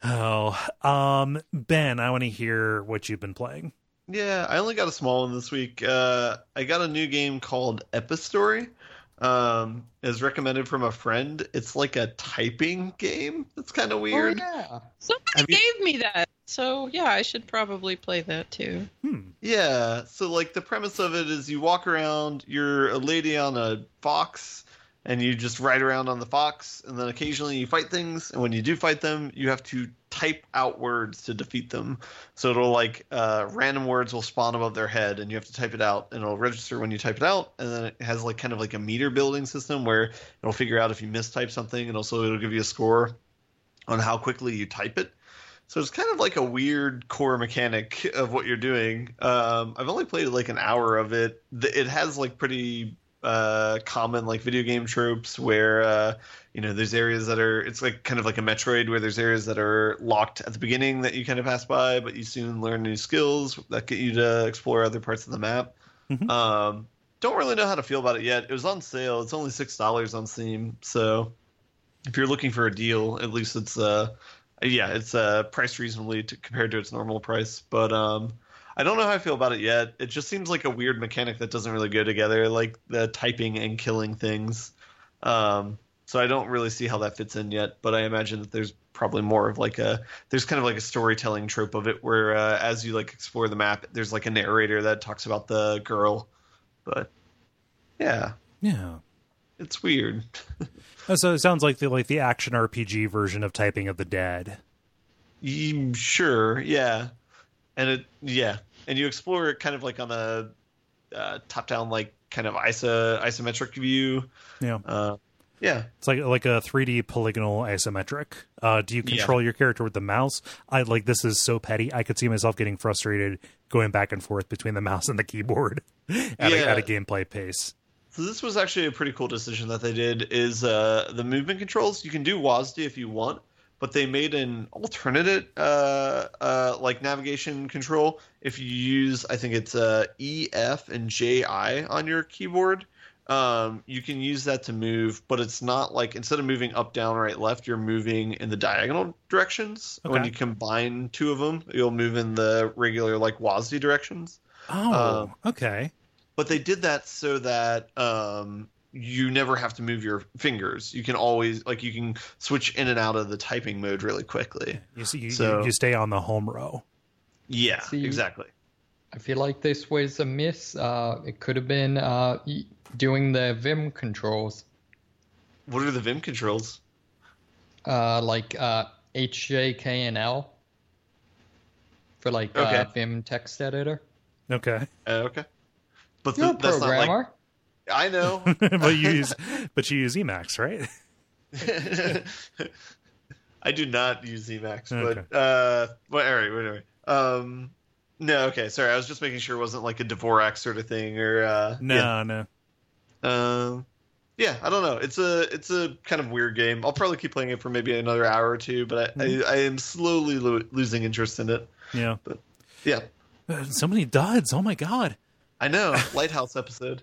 Oh, um, Ben, I want to hear what you've been playing. Yeah, I only got a small one this week. Uh, I got a new game called Epistory. Um, is recommended from a friend. It's like a typing game. It's kind of weird. Oh, yeah. Somebody Have you- gave me that, so yeah, I should probably play that too. Hmm. Yeah, so like the premise of it is you walk around, you're a lady on a fox, and you just ride around on the fox, and then occasionally you fight things, and when you do fight them, you have to type out words to defeat them. So it'll like uh, random words will spawn above their head, and you have to type it out, and it'll register when you type it out, and then it has like kind of like a meter building system where it'll figure out if you mistype something, and also it'll give you a score on how quickly you type it. So it's kind of like a weird core mechanic of what you're doing. Um, I've only played like an hour of it. The- It has like pretty uh, common like video game tropes where uh, you know there's areas that are it's like kind of like a Metroid where there's areas that are locked at the beginning that you kind of pass by, but you soon learn new skills that get you to explore other parts of the map. Mhm. Um, don't really know how to feel about it yet. It was on sale. It's only six dollars on Steam, so if you're looking for a deal, at least it's uh yeah, it's uh, priced reasonably to, compared to its normal price. But um, I don't know how I feel about it yet. It just seems like a weird mechanic that doesn't really go together, like the typing and killing things. Um, so I don't really see how that fits in yet. But I imagine that there's probably more of like a there's kind of like a storytelling trope of it, where uh, as you like explore the map, there's like a narrator that talks about the girl. But Yeah, Yeah. it's weird. Oh, so it sounds like the like the action R P G version of Typing of the Dead. Mm, sure, yeah, and it yeah, and you explore it kind of like on a uh, top-down, like kind of iso isometric view. Yeah. Uh, yeah, It's like like a three D polygonal isometric. Uh, do you control Yeah. your character with the mouse? I like this is so petty. I could see myself getting frustrated going back and forth between the mouse and the keyboard at, a, Yeah. at a gameplay pace. So this was actually a pretty cool decision that they did. Is uh, the movement controls? You can do W A S D if you want, but they made an alternate uh, uh, like navigation control. If you use, I think it's uh, E, F, and J, I on your keyboard, um, you can use that to move. But it's not like instead of moving up, down, right, left, you're moving in the diagonal directions. Okay. When you combine two of them, you'll move in the regular like W A S D directions. Oh, Um, okay. But they did that so that um, you never have to move your fingers. You can always like you can switch in and out of the typing mode really quickly. You see, you, so- you, you stay on the home row. Yeah, See- exactly. I feel like this was a miss. Uh, it could have been uh, y- doing the Vim controls, What are the Vim controls? uh, like uh, H, J, K, and L for like uh, Okay. Vim text editor. Okay, Uh, okay, but You're a th- that's not like programmer. I know. but you use but you use Emacs, right? I do not use Emacs, Okay. but uh, well, all right, whatever. Um, no, okay, sorry. I was just making sure it wasn't like a Dvorak sort of thing, or uh, No, yeah. no. Um, yeah, I don't know. It's a it's a kind of weird game. I'll probably keep playing it for maybe another hour or two, but I I, I am slowly lo- losing interest in it. Yeah. Yeah, Uh, So many duds. Oh my god. I know. Lighthouse episode.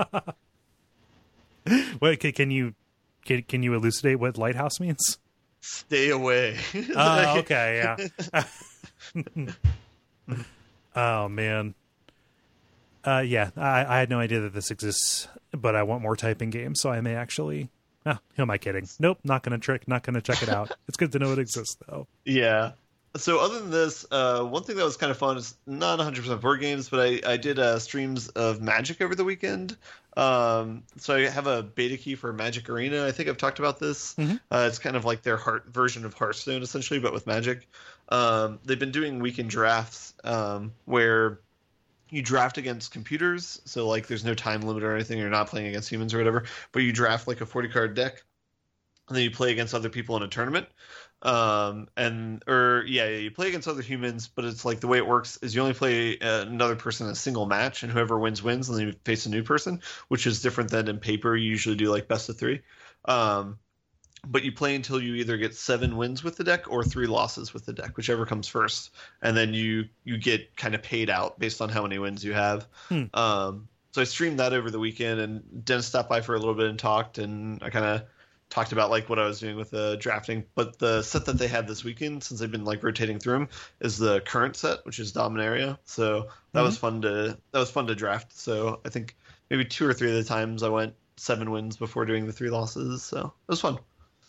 Wait, can, can you can, can you elucidate what lighthouse means? Stay away. Oh, okay, yeah. Oh man. Uh, yeah, I, I had no idea that this exists, but I want more typing games, so I may actually. Oh, who am I kidding? Nope, not gonna trick, not gonna check it out. It's good to know it exists, though. Yeah. So other than this, uh, one thing that was kind of fun is not one hundred percent board games, but I, I did uh, streams of Magic over the weekend. Um, so I have a beta key for Magic Arena. I think I've talked about this. Mhm. Uh, it's kind of like their heart version of Hearthstone, essentially, but with Magic. Um, they've been doing weekend drafts um, where you draft against computers. So like there's no time limit or anything. You're not playing against humans or whatever, but you draft like a forty card deck, and then you play against other people in a tournament. Um, and or yeah, yeah, you play against other humans, but it's like the way it works is you only play uh, another person in a single match, and whoever wins wins, and then you face a new person, which is different than in paper. You usually do like best of three. Um, but you play until you either get seven wins with the deck or three losses with the deck, whichever comes first, and then you you get kind of paid out based on how many wins you have. Hmm. Um, so I streamed that over the weekend, and Dennis stopped by for a little bit and talked, and I kind of talked about like what I was doing with the drafting. But the set that they had this weekend, since they've been like rotating through them, is the current set, which is Dominaria. So that Mhm. was fun to that was fun to draft. So I think maybe two or three of the times I went seven wins before doing the three losses. So it was fun.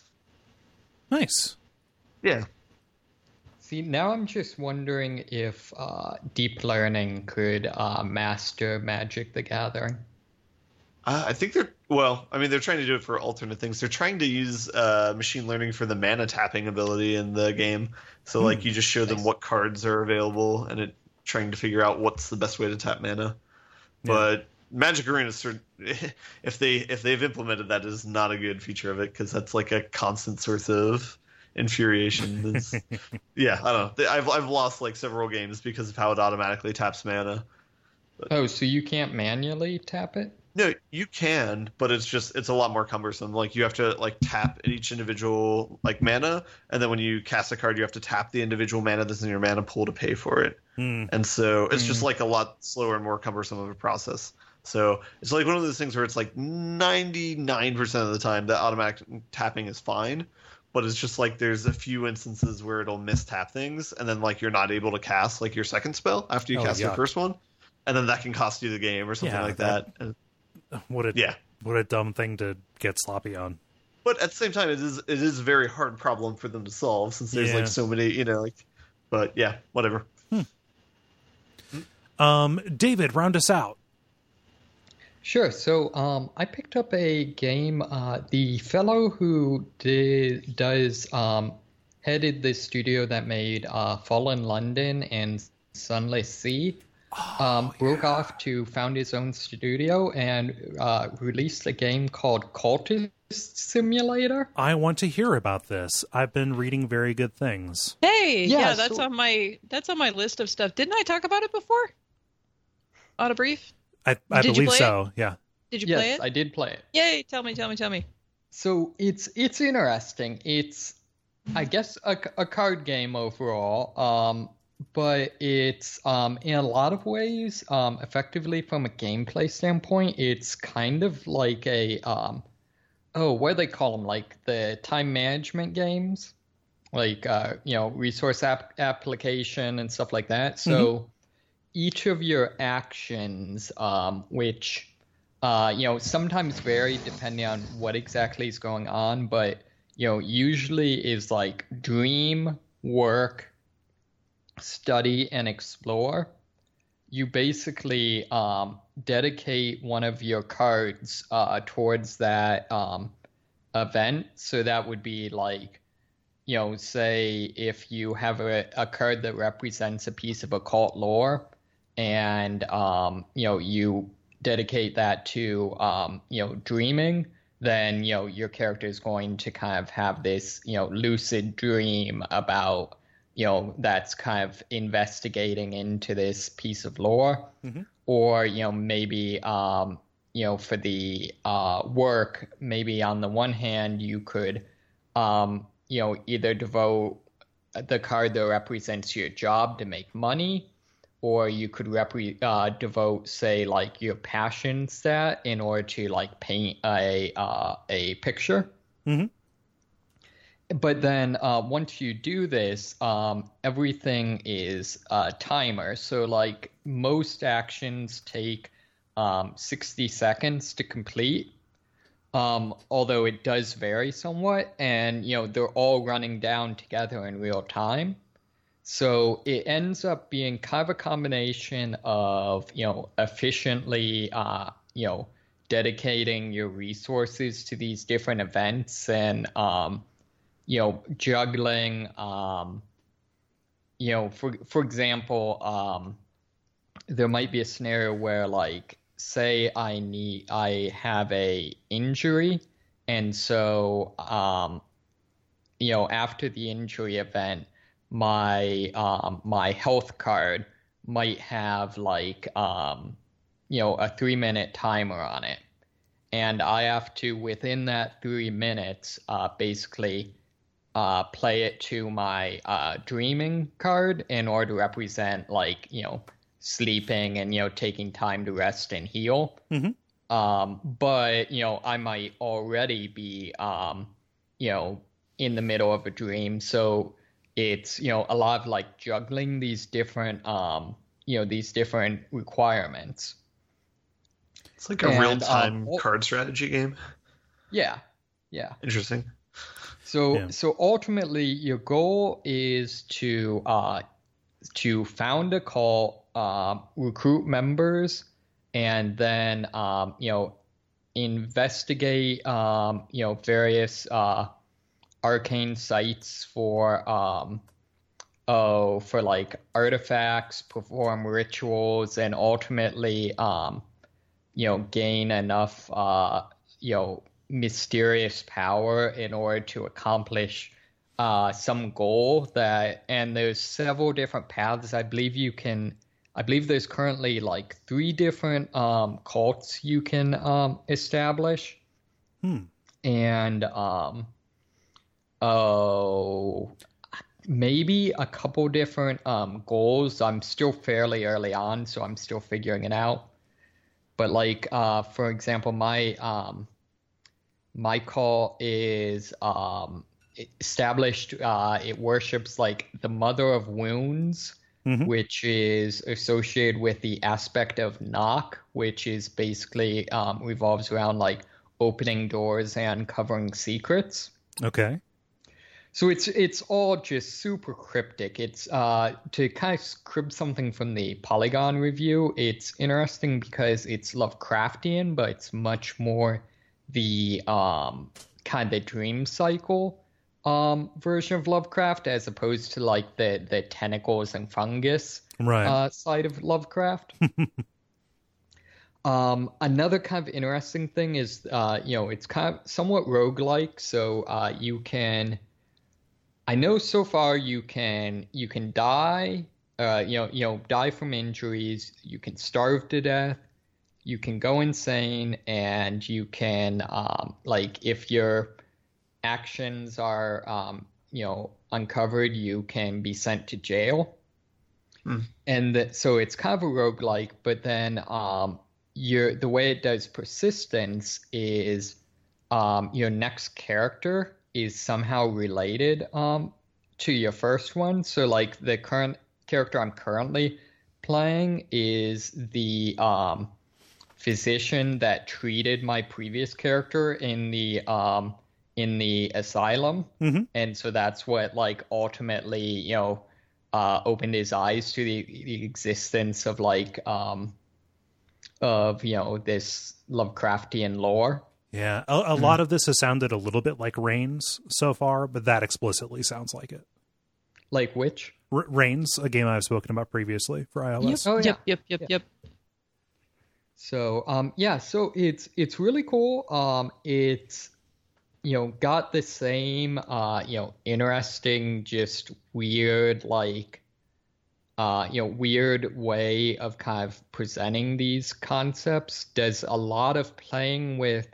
Nice. Yeah. See, now I'm just wondering if uh, deep learning could uh, master Magic the Gathering. Uh, I think they're well. I mean, they're trying to do it for alternate things. They're trying to use uh, machine learning for the mana tapping ability in the game. So, Hmm. like, you just show them Nice. what cards are available, and it trying to figure out what's the best way to tap mana. Yeah. But Magic Arena, sort if they if they've implemented that, is not a good feature of it because that's like a constant source of infuriation. It's- yeah, I don't know. I've I've lost like several games because of how it automatically taps mana. Oh, so you can't manually tap it? No, you can, but it's just it's a lot more cumbersome. Like you have to like tap at each individual like mana, and then when you cast a card, you have to tap the individual mana that's in your mana pool to pay for it. Hmm. And so it's just Mm. like a lot slower and more cumbersome of a process. So it's like one of those things where it's like ninety-nine percent of the time that automatic tapping is fine, but it's just like there's a few instances where it'll mistap things, and then like you're not able to cast like your second spell after you Oh, cast your yuck. first one, and then that can cost you the game or something Yeah, like that- that. And- What a yeah. what a dumb thing to get sloppy on. But at the same time, it is it is a very hard problem for them to solve since there's Yeah. like so many, you know, like. But yeah, whatever. Um, David, round us out. Sure. So um, I picked up a game. Uh, the fellow who did does um, headed the studio that made uh, Fallen London and Sunless Sea. Um, broke yeah. off to found his own studio and uh, released a game called Cultist Simulator. I want to hear about this. I've been reading very good things. Hey, Yeah, yeah, that's so- on my that's on my list of stuff. Didn't I talk about it before? On a brief? I, I Did you believe play so. Yeah. Did you Yes, play it? I did play it. Yay! Tell me, tell me, tell me. So it's it's interesting. It's I guess a, a card game overall, um, but it's um, in a lot of ways, um, effectively from a gameplay standpoint, it's kind of like a um, oh, what do they call them? Like the time management games, like uh, you know, resource app application and stuff like that. So each of your actions, um, which uh, you know, sometimes vary depending on what exactly is going on, but you know, usually is like dream, work, study, and explore. You basically um, dedicate one of your cards uh, towards that um, event. So that would be like, you know, say if you have a, a card that represents a piece of occult lore, and um, you know, you dedicate that to um, you know, dreaming, then you know your character is going to kind of have this, you know, lucid dream about, you know, that's kind of investigating into this piece of lore. Mm-hmm. Or you know, maybe um, you know, for the uh, work, maybe on the one hand you could um, you know, either devote the card that represents your job to make money, or you could repre- uh, devote, say, like your passion stat in order to like paint a uh, a picture. Mm-hmm. But then uh, once you do this, um, everything is a timer. So like most actions take um, sixty seconds to complete. Um, although it does vary somewhat, and you know, they're all running down together in real time. So it ends up being kind of a combination of, you know, efficiently, uh, you know, dedicating your resources to these different events and, um, you know, juggling, um, you know, for, for example, um, there might be a scenario where like, say I need, I have a injury. And so, um, you know, after the injury event, my um my health card might have like um you know, a three minute timer on it, and I have to, within that three minutes, uh basically uh play it to my uh dreaming card in order to represent, like, you know, sleeping and, you know, taking time to rest and heal. Mm-hmm. Um but you know, I might already be um you know, in the middle of a dream, so it's, you know, a lot of like juggling these different, um, you know, these different requirements. It's like a And, real-time um, card strategy game. Yeah, yeah. Interesting. So, Yeah. so ultimately, your goal is to uh, to found a cult, uh, recruit members, and then um, you know, investigate um, you know, various uh. arcane sites for um oh for like artifacts, perform rituals, and ultimately um you know, gain enough uh you know, mysterious power in order to accomplish uh some goal. That, and there's several different paths. I believe you can I believe there's currently like three different um cults you can um establish. Hmm. And um Oh, maybe a couple different um, goals. I'm still fairly early on, so I'm still figuring it out. But like, uh, for example, my um, my call is um, established. Uh, it worships like the Mother of Wounds, Mm-hmm. which is associated with the aspect of knock, which is basically um, revolves around like opening doors and uncovering secrets. Okay. So it's it's all just super cryptic. It's uh to kind of crib something from the Polygon review. It's interesting because it's Lovecraftian, but it's much more the um kind of dream cycle um version of Lovecraft, as opposed to like the the tentacles and fungus right. uh, side of Lovecraft. Um, another kind of interesting thing is, uh, you know, it's kind of somewhat roguelike. So uh, you can, I know so far you can you can die, uh, you know, you know, die from injuries. You can starve to death. You can go insane, and you can, um, like, if your actions are, um, you know, uncovered, you can be sent to jail. Hmm. And the, so it's kind of a roguelike, but then, um. Your the way it does persistence is um, your next character is somehow related um, to your first one. So like the current character I'm currently playing is the um, physician that treated my previous character in the um, in the asylum, mm-hmm. and so that's what like ultimately you know uh, opened his eyes to the, the existence of like. Um, of, you know, this Lovecraftian lore. Yeah, a, a mm. lot of this has sounded a little bit like Reigns so far, but that explicitly sounds like it. Like which? R- Reigns, a game I've spoken about previously for iOS. Yep, oh, yeah. yep, yep, yep, yeah. yep. So, um, yeah, so it's it's really cool. Um, it's, you know, got the same, uh, you know, interesting, just weird, like, Uh, you know, weird way of kind of presenting these concepts. Does a lot of playing with,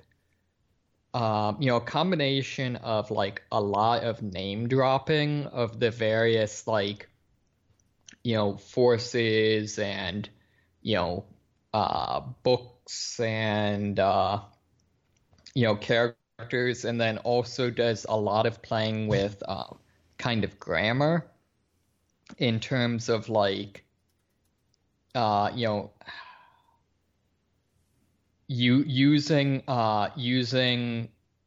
um, you know, a combination of like a lot of name dropping of the various like, you know, forces and, you know, uh, books and, uh, you know, characters, and then also does a lot of playing with uh, kind of grammar. In terms of like, uh, you know, you using uh using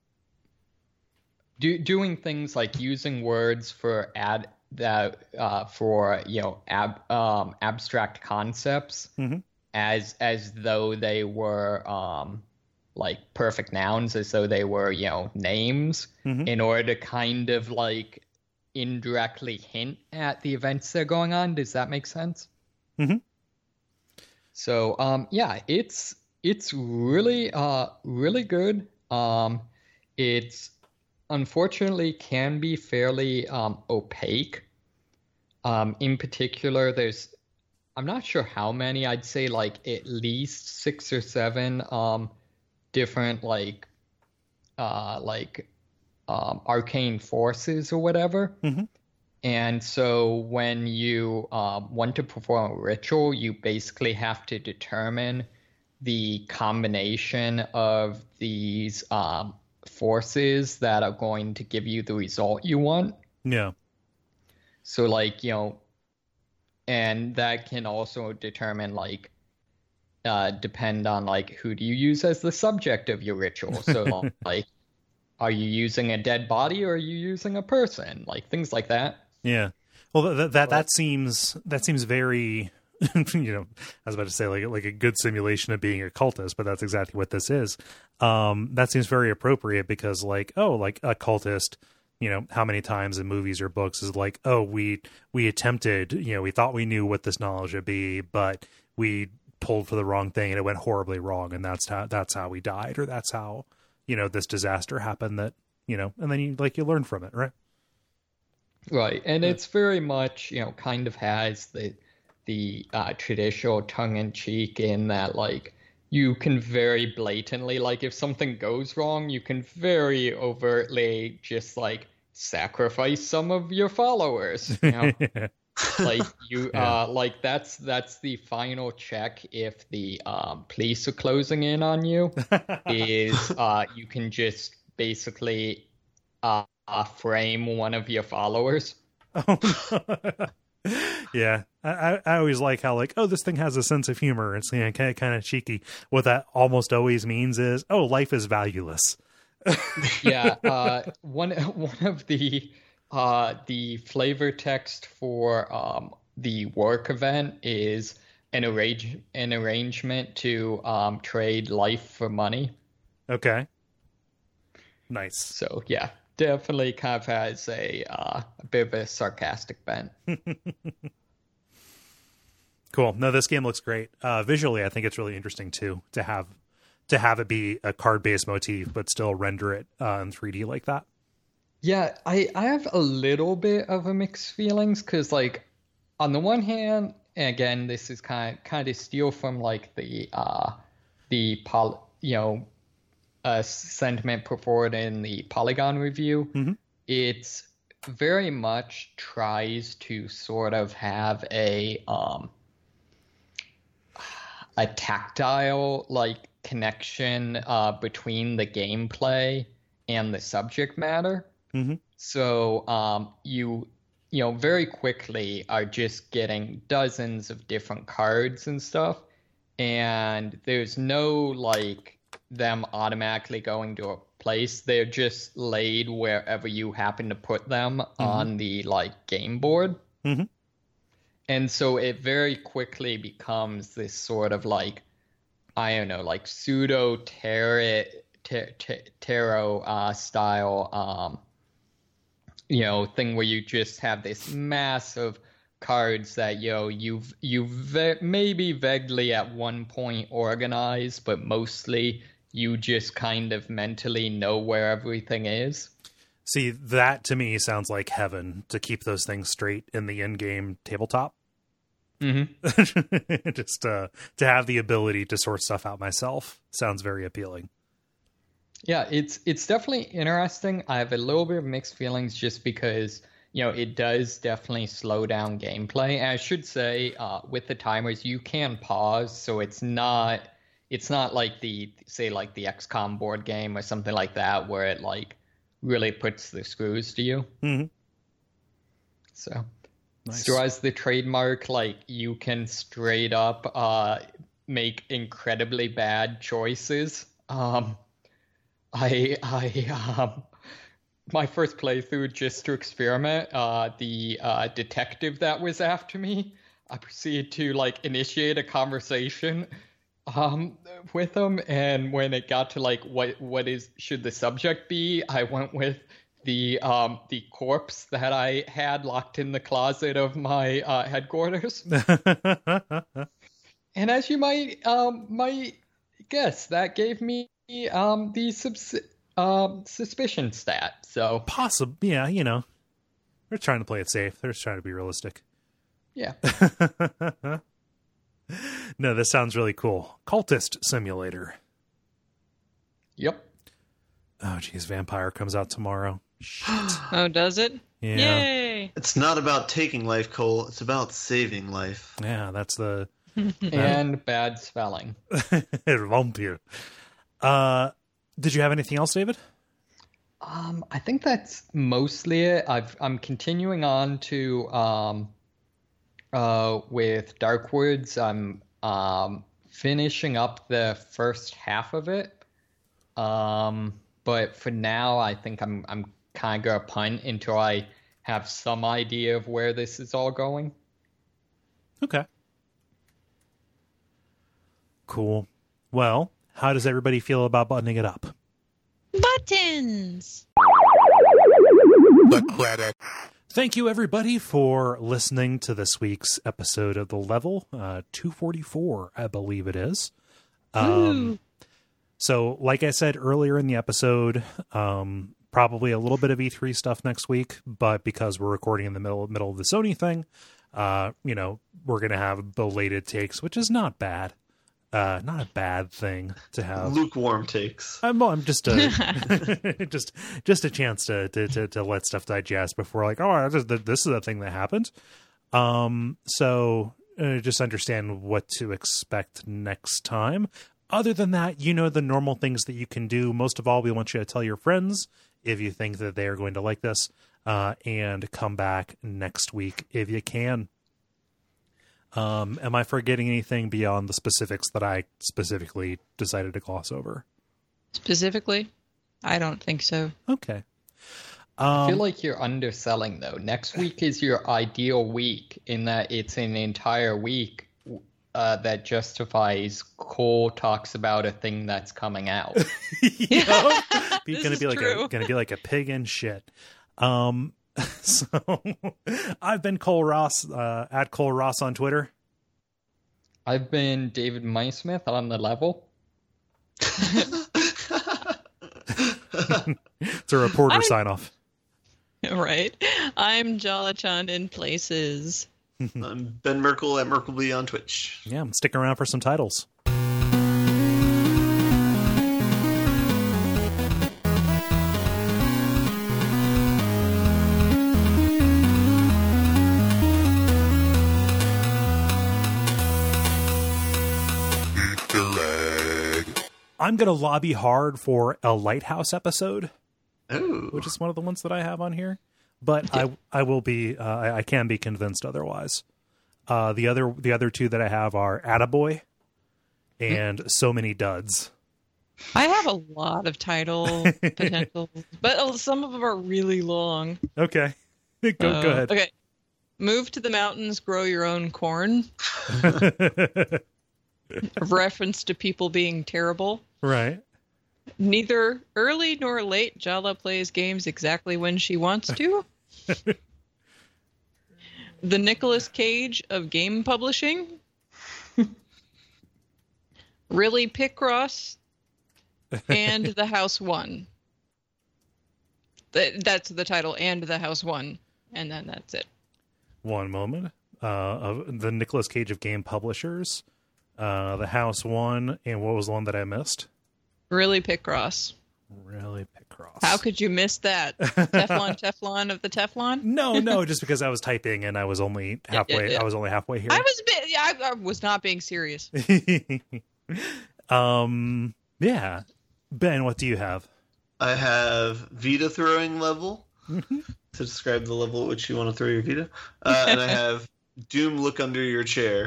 do, doing things like using words for ad that uh for you know ab um abstract concepts mm-hmm. as as though they were um like perfect nouns, as though they were you know names, mm-hmm. in order to kind of like indirectly hint at the events that are going on. Does that make sense? Mm-hmm. So, um, yeah, it's it's really, uh, really good. Um, it's unfortunately can be fairly um, opaque. Um, in particular, there's I'm not sure how many. I'd say like at least six or seven um, different like uh, like. Um, arcane forces or whatever. Mm-hmm. And so when you um, want to perform a ritual, you basically have to determine the combination of these um, forces that are going to give you the result you want. Yeah. So like, you know, and that can also determine like, uh, depend on like who do you use as the subject of your ritual. So like, are you using a dead body or are you using a person? Like things like that. Yeah. Well, that that that seems that seems very, you know, I was about to say like like a good simulation of being a cultist, but that's exactly what this is. Um, that seems very appropriate because like oh, like a cultist, you know, how many times in movies or books is like oh we we attempted, you know, we thought we knew what this knowledge would be, but we pulled for the wrong thing and it went horribly wrong, and that's how that's how we died, or that's how. You know, this disaster happened that, you know, and then you like you learn from it, right? Right. And yeah. It's very much, you know, kind of has the the uh, traditional tongue in cheek in that, like, you can very blatantly, like, if something goes wrong, you can very overtly just like sacrifice some of your followers. You know? Like you, yeah. uh, like that's that's the final check if the um, police are closing in on you. is uh, you can just basically uh, uh, frame one of your followers. Oh, no. Yeah, I, I always like how like oh this thing has a sense of humor. It's you know, kind of kind of cheeky. What that almost always means is oh life is valueless. Yeah, uh, one one of the. uh, the flavor text for um, the work event is an arrange an arrangement to um, trade life for money. Okay. Nice. So yeah, definitely kind of has a, uh, a bit of a sarcastic bent. Cool. No, this game looks great. Uh, visually, I think it's really interesting too to have to have it be a card-based motif, but still render it uh, in three D like that. Yeah, I, I have a little bit of a mixed feelings because, like, on the one hand, and again, this is kind of kind of steal from like the uh the poly, you know uh sentiment put forward in the Polygon review. Mm-hmm. It's very much tries to sort of have a um a tactile like connection uh between the gameplay and the subject matter. Mm-hmm. So um, you you know very quickly are just getting dozens of different cards and stuff, and there's no like them automatically going to a place. They're just laid wherever you happen to put them mm-hmm. on the like game board. Mm-hmm. And so it very quickly becomes this sort of like, I don't know, like pseudo tarot tarot uh, style um you know, thing where you just have this mass of cards that, you know, you've, you've ve- maybe vaguely at one point organized, but mostly you just kind of mentally know where everything is. See, that to me sounds like heaven to keep those things straight in the in-game tabletop. Mm-hmm. Just uh, to have the ability to sort stuff out myself sounds very appealing. Yeah, it's it's definitely interesting. I have a little bit of mixed feelings just because, you know, it does definitely slow down gameplay. And I should say, uh, with the timers, you can pause, so it's not it's not like the say like the X COM board game or something like that where it like really puts the screws to you. Mm-hmm. So, nice. So as the trademark, like you can straight up uh, make incredibly bad choices. Um, I, I, um, my first playthrough, just to experiment, uh, the uh, detective that was after me, I proceeded to like initiate a conversation um, with him, and when it got to like what what is should the subject be, I went with the um, the corpse that I had locked in the closet of my uh, headquarters. And as you might um, might guess, that gave me um the subs- um suspicion stat. So possible, yeah, you know, they're trying to play it safe. They're just trying to be realistic. Yeah. No, this sounds really cool. Cultist Simulator. Yep. Oh geez, Vampire comes out tomorrow. Shit. Oh, does it? Yeah. Yay! It's not about taking life, Cole. It's about saving life. Yeah, that's the and bad spelling. Vampire. Uh, did you have anything else, David? Um, I think that's mostly it. I've, I'm continuing on to um, uh, with Darkwoods. I'm um, finishing up the first half of it. Um, but for now, I think I'm I'm kind of gonna punt until I have some idea of where this is all going. Okay. Cool. Well, how does everybody feel about buttoning it up? Buttons! The credit. Thank you, everybody, for listening to this week's episode of The Level, uh, two forty-four, I believe it is. Um, so, like I said earlier in the episode, um, probably a little bit of E three stuff next week, but because we're recording in the middle, middle of the Sony thing, uh, you know, we're going to have belated takes, which is not bad. Uh, not a bad thing to have. Lukewarm takes. I'm, I'm just a just just a chance to, to to to let stuff digest before like, oh, this, this is a thing that happened. Um, so uh, just understand what to expect next time. Other than that, you know the normal things that you can do. Most of all, we want you to tell your friends if you think that they are going to like this, uh, and come back next week if you can. Um, am I forgetting anything beyond the specifics that I specifically decided to gloss over? Specifically? I don't think so. Okay. I Um, feel like you're underselling though. Next week is your ideal week in that it's an entire week uh, that justifies Cole talks about a thing that's coming out. you know? Be- This gonna is be like true. a gonna be like a pig in shit. Um, so I've been Cole Ross uh, at Cole Ross on Twitter. I've been David Maismith on the level. It's a reporter I- sign off. Right. I'm Jala-chan in places. I'm Ben Merkel at Merkleby on Twitch. Yeah, I'm sticking around for some titles. Easter egg. I'm gonna lobby hard for a Lighthouse episode, Oh, which is one of the ones that I have on here. But I I will be uh, I, I can be convinced otherwise. Uh, the other the other two that I have are Attaboy and So Many Duds. I have a lot of title potentials, but uh, some of them are really long. Okay, go go Uh, ahead. Okay. Move to the mountains, grow your own corn. A reference to people being terrible. Right. Neither early nor late, Jala plays games exactly when she wants to. The Nicolas Cage of game publishing. Really Picross. And The House One. That, that's the title, and The House One. And then that's it. One moment. Uh, of the Nicolas Cage of game publishers, uh, The House One, and what was the one that I missed? Really Picross. Really Picross. How could you miss that? Teflon, Teflon of the Teflon? No, no, just because I was typing and I was only halfway. yeah. I was only halfway here. I was a bit, yeah, I, I was not being serious. um. Yeah, Ben, what do you have? I have Vita throwing level Mm-hmm. to describe the level at which you want to throw your Vita, uh, and I have Doom look under your chair.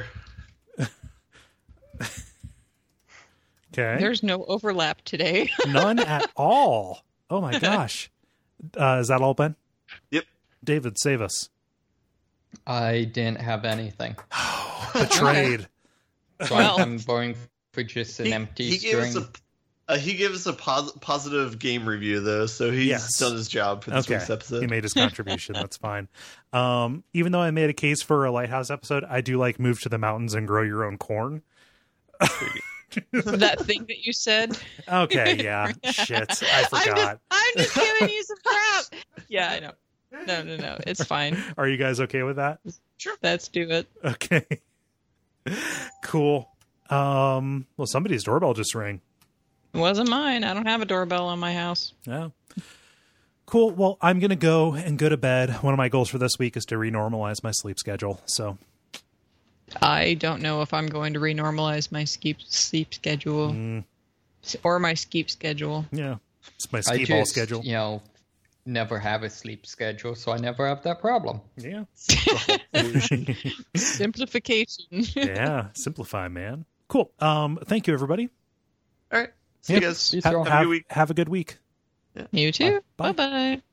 Okay, There's no overlap today. none at all. Oh my gosh, uh, is that all, Ben? Yep. David, save us. I didn't have anything. Betrayed. So Well- I'm going for just an He, empty he gave string. us a uh, he gave us a pos- positive game review though, so he's Yes. done his job for this Okay, week's episode. he made his contribution. That's fine. Um, even though I made a case for a Lighthouse episode, I do like move to the mountains and grow your own corn. That thing that you said. Okay, yeah, shit, I I'm forgot. just, I'm just giving you some crap. Yeah, I know. No, no, no. It's fine. Are you guys okay with that? Let's do it. Okay. Cool. Um, well, somebody's doorbell just rang. It wasn't mine. I don't have a doorbell on my house. Yeah. Cool. Well, I'm going to go and go to bed. One of my goals for this week is to renormalize my sleep schedule. So, I don't know if I'm going to renormalize my sleep sleep schedule mm, or my sleep schedule. yeah, it's my I ski ball just, schedule. you know, never have a sleep schedule, so I never have that problem. Yeah. Simplification. Yeah. Simplify, man. Cool. Um, thank you, everybody. All right, see Yep. you guys. Peace, Ha- y'all. Have a have, good week. have a good week. You too. Bye. Bye bye.